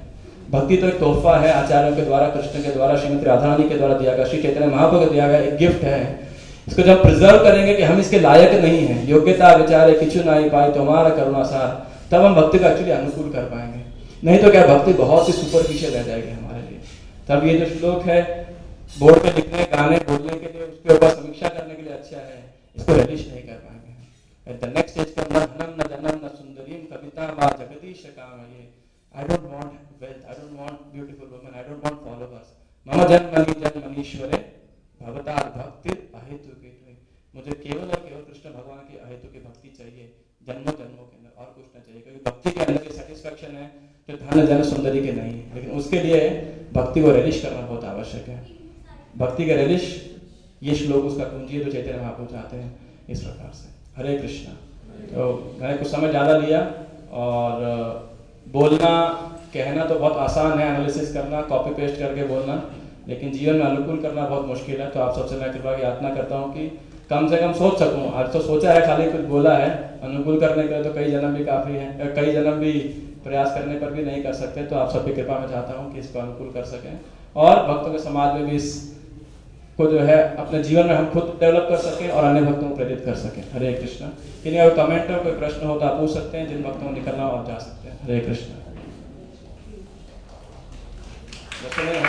भक्ति तो एक तोहफा है, आचार्यों के द्वारा, कृष्ण के द्वारा, श्रीमती राधा रानी के द्वारा दिया गया, श्री चैतन्य महाप्रभु को दिया गया एक गिफ्ट है। इसको जब प्रिजर्व करेंगे कि हम इसके लायक नहीं है, योग्यता विचारे किचु नहीं पाई तुम्हारा करुणा सार, तब हम भक्ति को एक्चुअली अनुकूल कर पाएंगे। नहीं तो क्या भक्ति बहुत ही सुपरफिशियल रह जाएगी हमारे लिए। तब ये जो श्लोक है बोर्ड पे लिखने, गाने बोलने के लिए, उसके ऊपर समीक्षा करने के लिए अच्छा है, इसको रिलीज नहीं कर पाएंगे। एट द नेक्स्ट स्टेज का न धनम न जनम न सुंदरीम कविता मा जगदीश काम ये, I don't want wealth, I don't want beautiful women, I don't want followers, मम जन्मनि जन्मनीश्वरे भवतार भक्ति अहेतु की, मुझे केवल और केवल कृष्ण भगवान की अहेतु की भक्ति चाहिए, जन्मों जन्मों के अंदर, और कुछ नहीं चाहिए। क्योंकि भक्ति के अंदर सेटिस्फैक्शन है जो धन जन सुंदरी के नहीं है। लेकिन उसके लिए भक्ति को रिलीज करना बहुत आवश्यक है। भक्ति का रिलीज, ये श्लोक उसका कुंजी है जो चैतन्य महाप्रभु चाहते हैं इस प्रकार से। हरे कृष्णा। तो मैंने कुछ समय ज़्यादा लिया, और बोलना कहना तो बहुत आसान है, एनालिसिस करना, कॉपी पेस्ट करके बोलना, लेकिन जीवन में अनुकूल करना बहुत मुश्किल है। तो आप सबसे मैं कृपा की याचना करता हूँ कि कम से कम सोच सकूं। आज तो सोचा है, खाली कुछ बोला है, अनुकूल करने के लिए तो कई जन्म भी काफ़ी हैं, कई जन्म भी प्रयास करने पर भी नहीं कर सकते। तो आप सबकी कृपा में चाहता हूँ कि इसको अनुकूल कर सकें, और भक्तों के समाज में भी इस को जो है अपने जीवन में हम खुद डेवलप कर सकें और अन्य भक्तों को प्रेरित कर सकें। हरे कृष्ण। किन्हीं अगर कमेंट हो, कोई प्रश्न हो तो आप पूछ सकते हैं, जिन भक्तों को निकलना हो आप जा सकते हैं। हरे कृष्ण।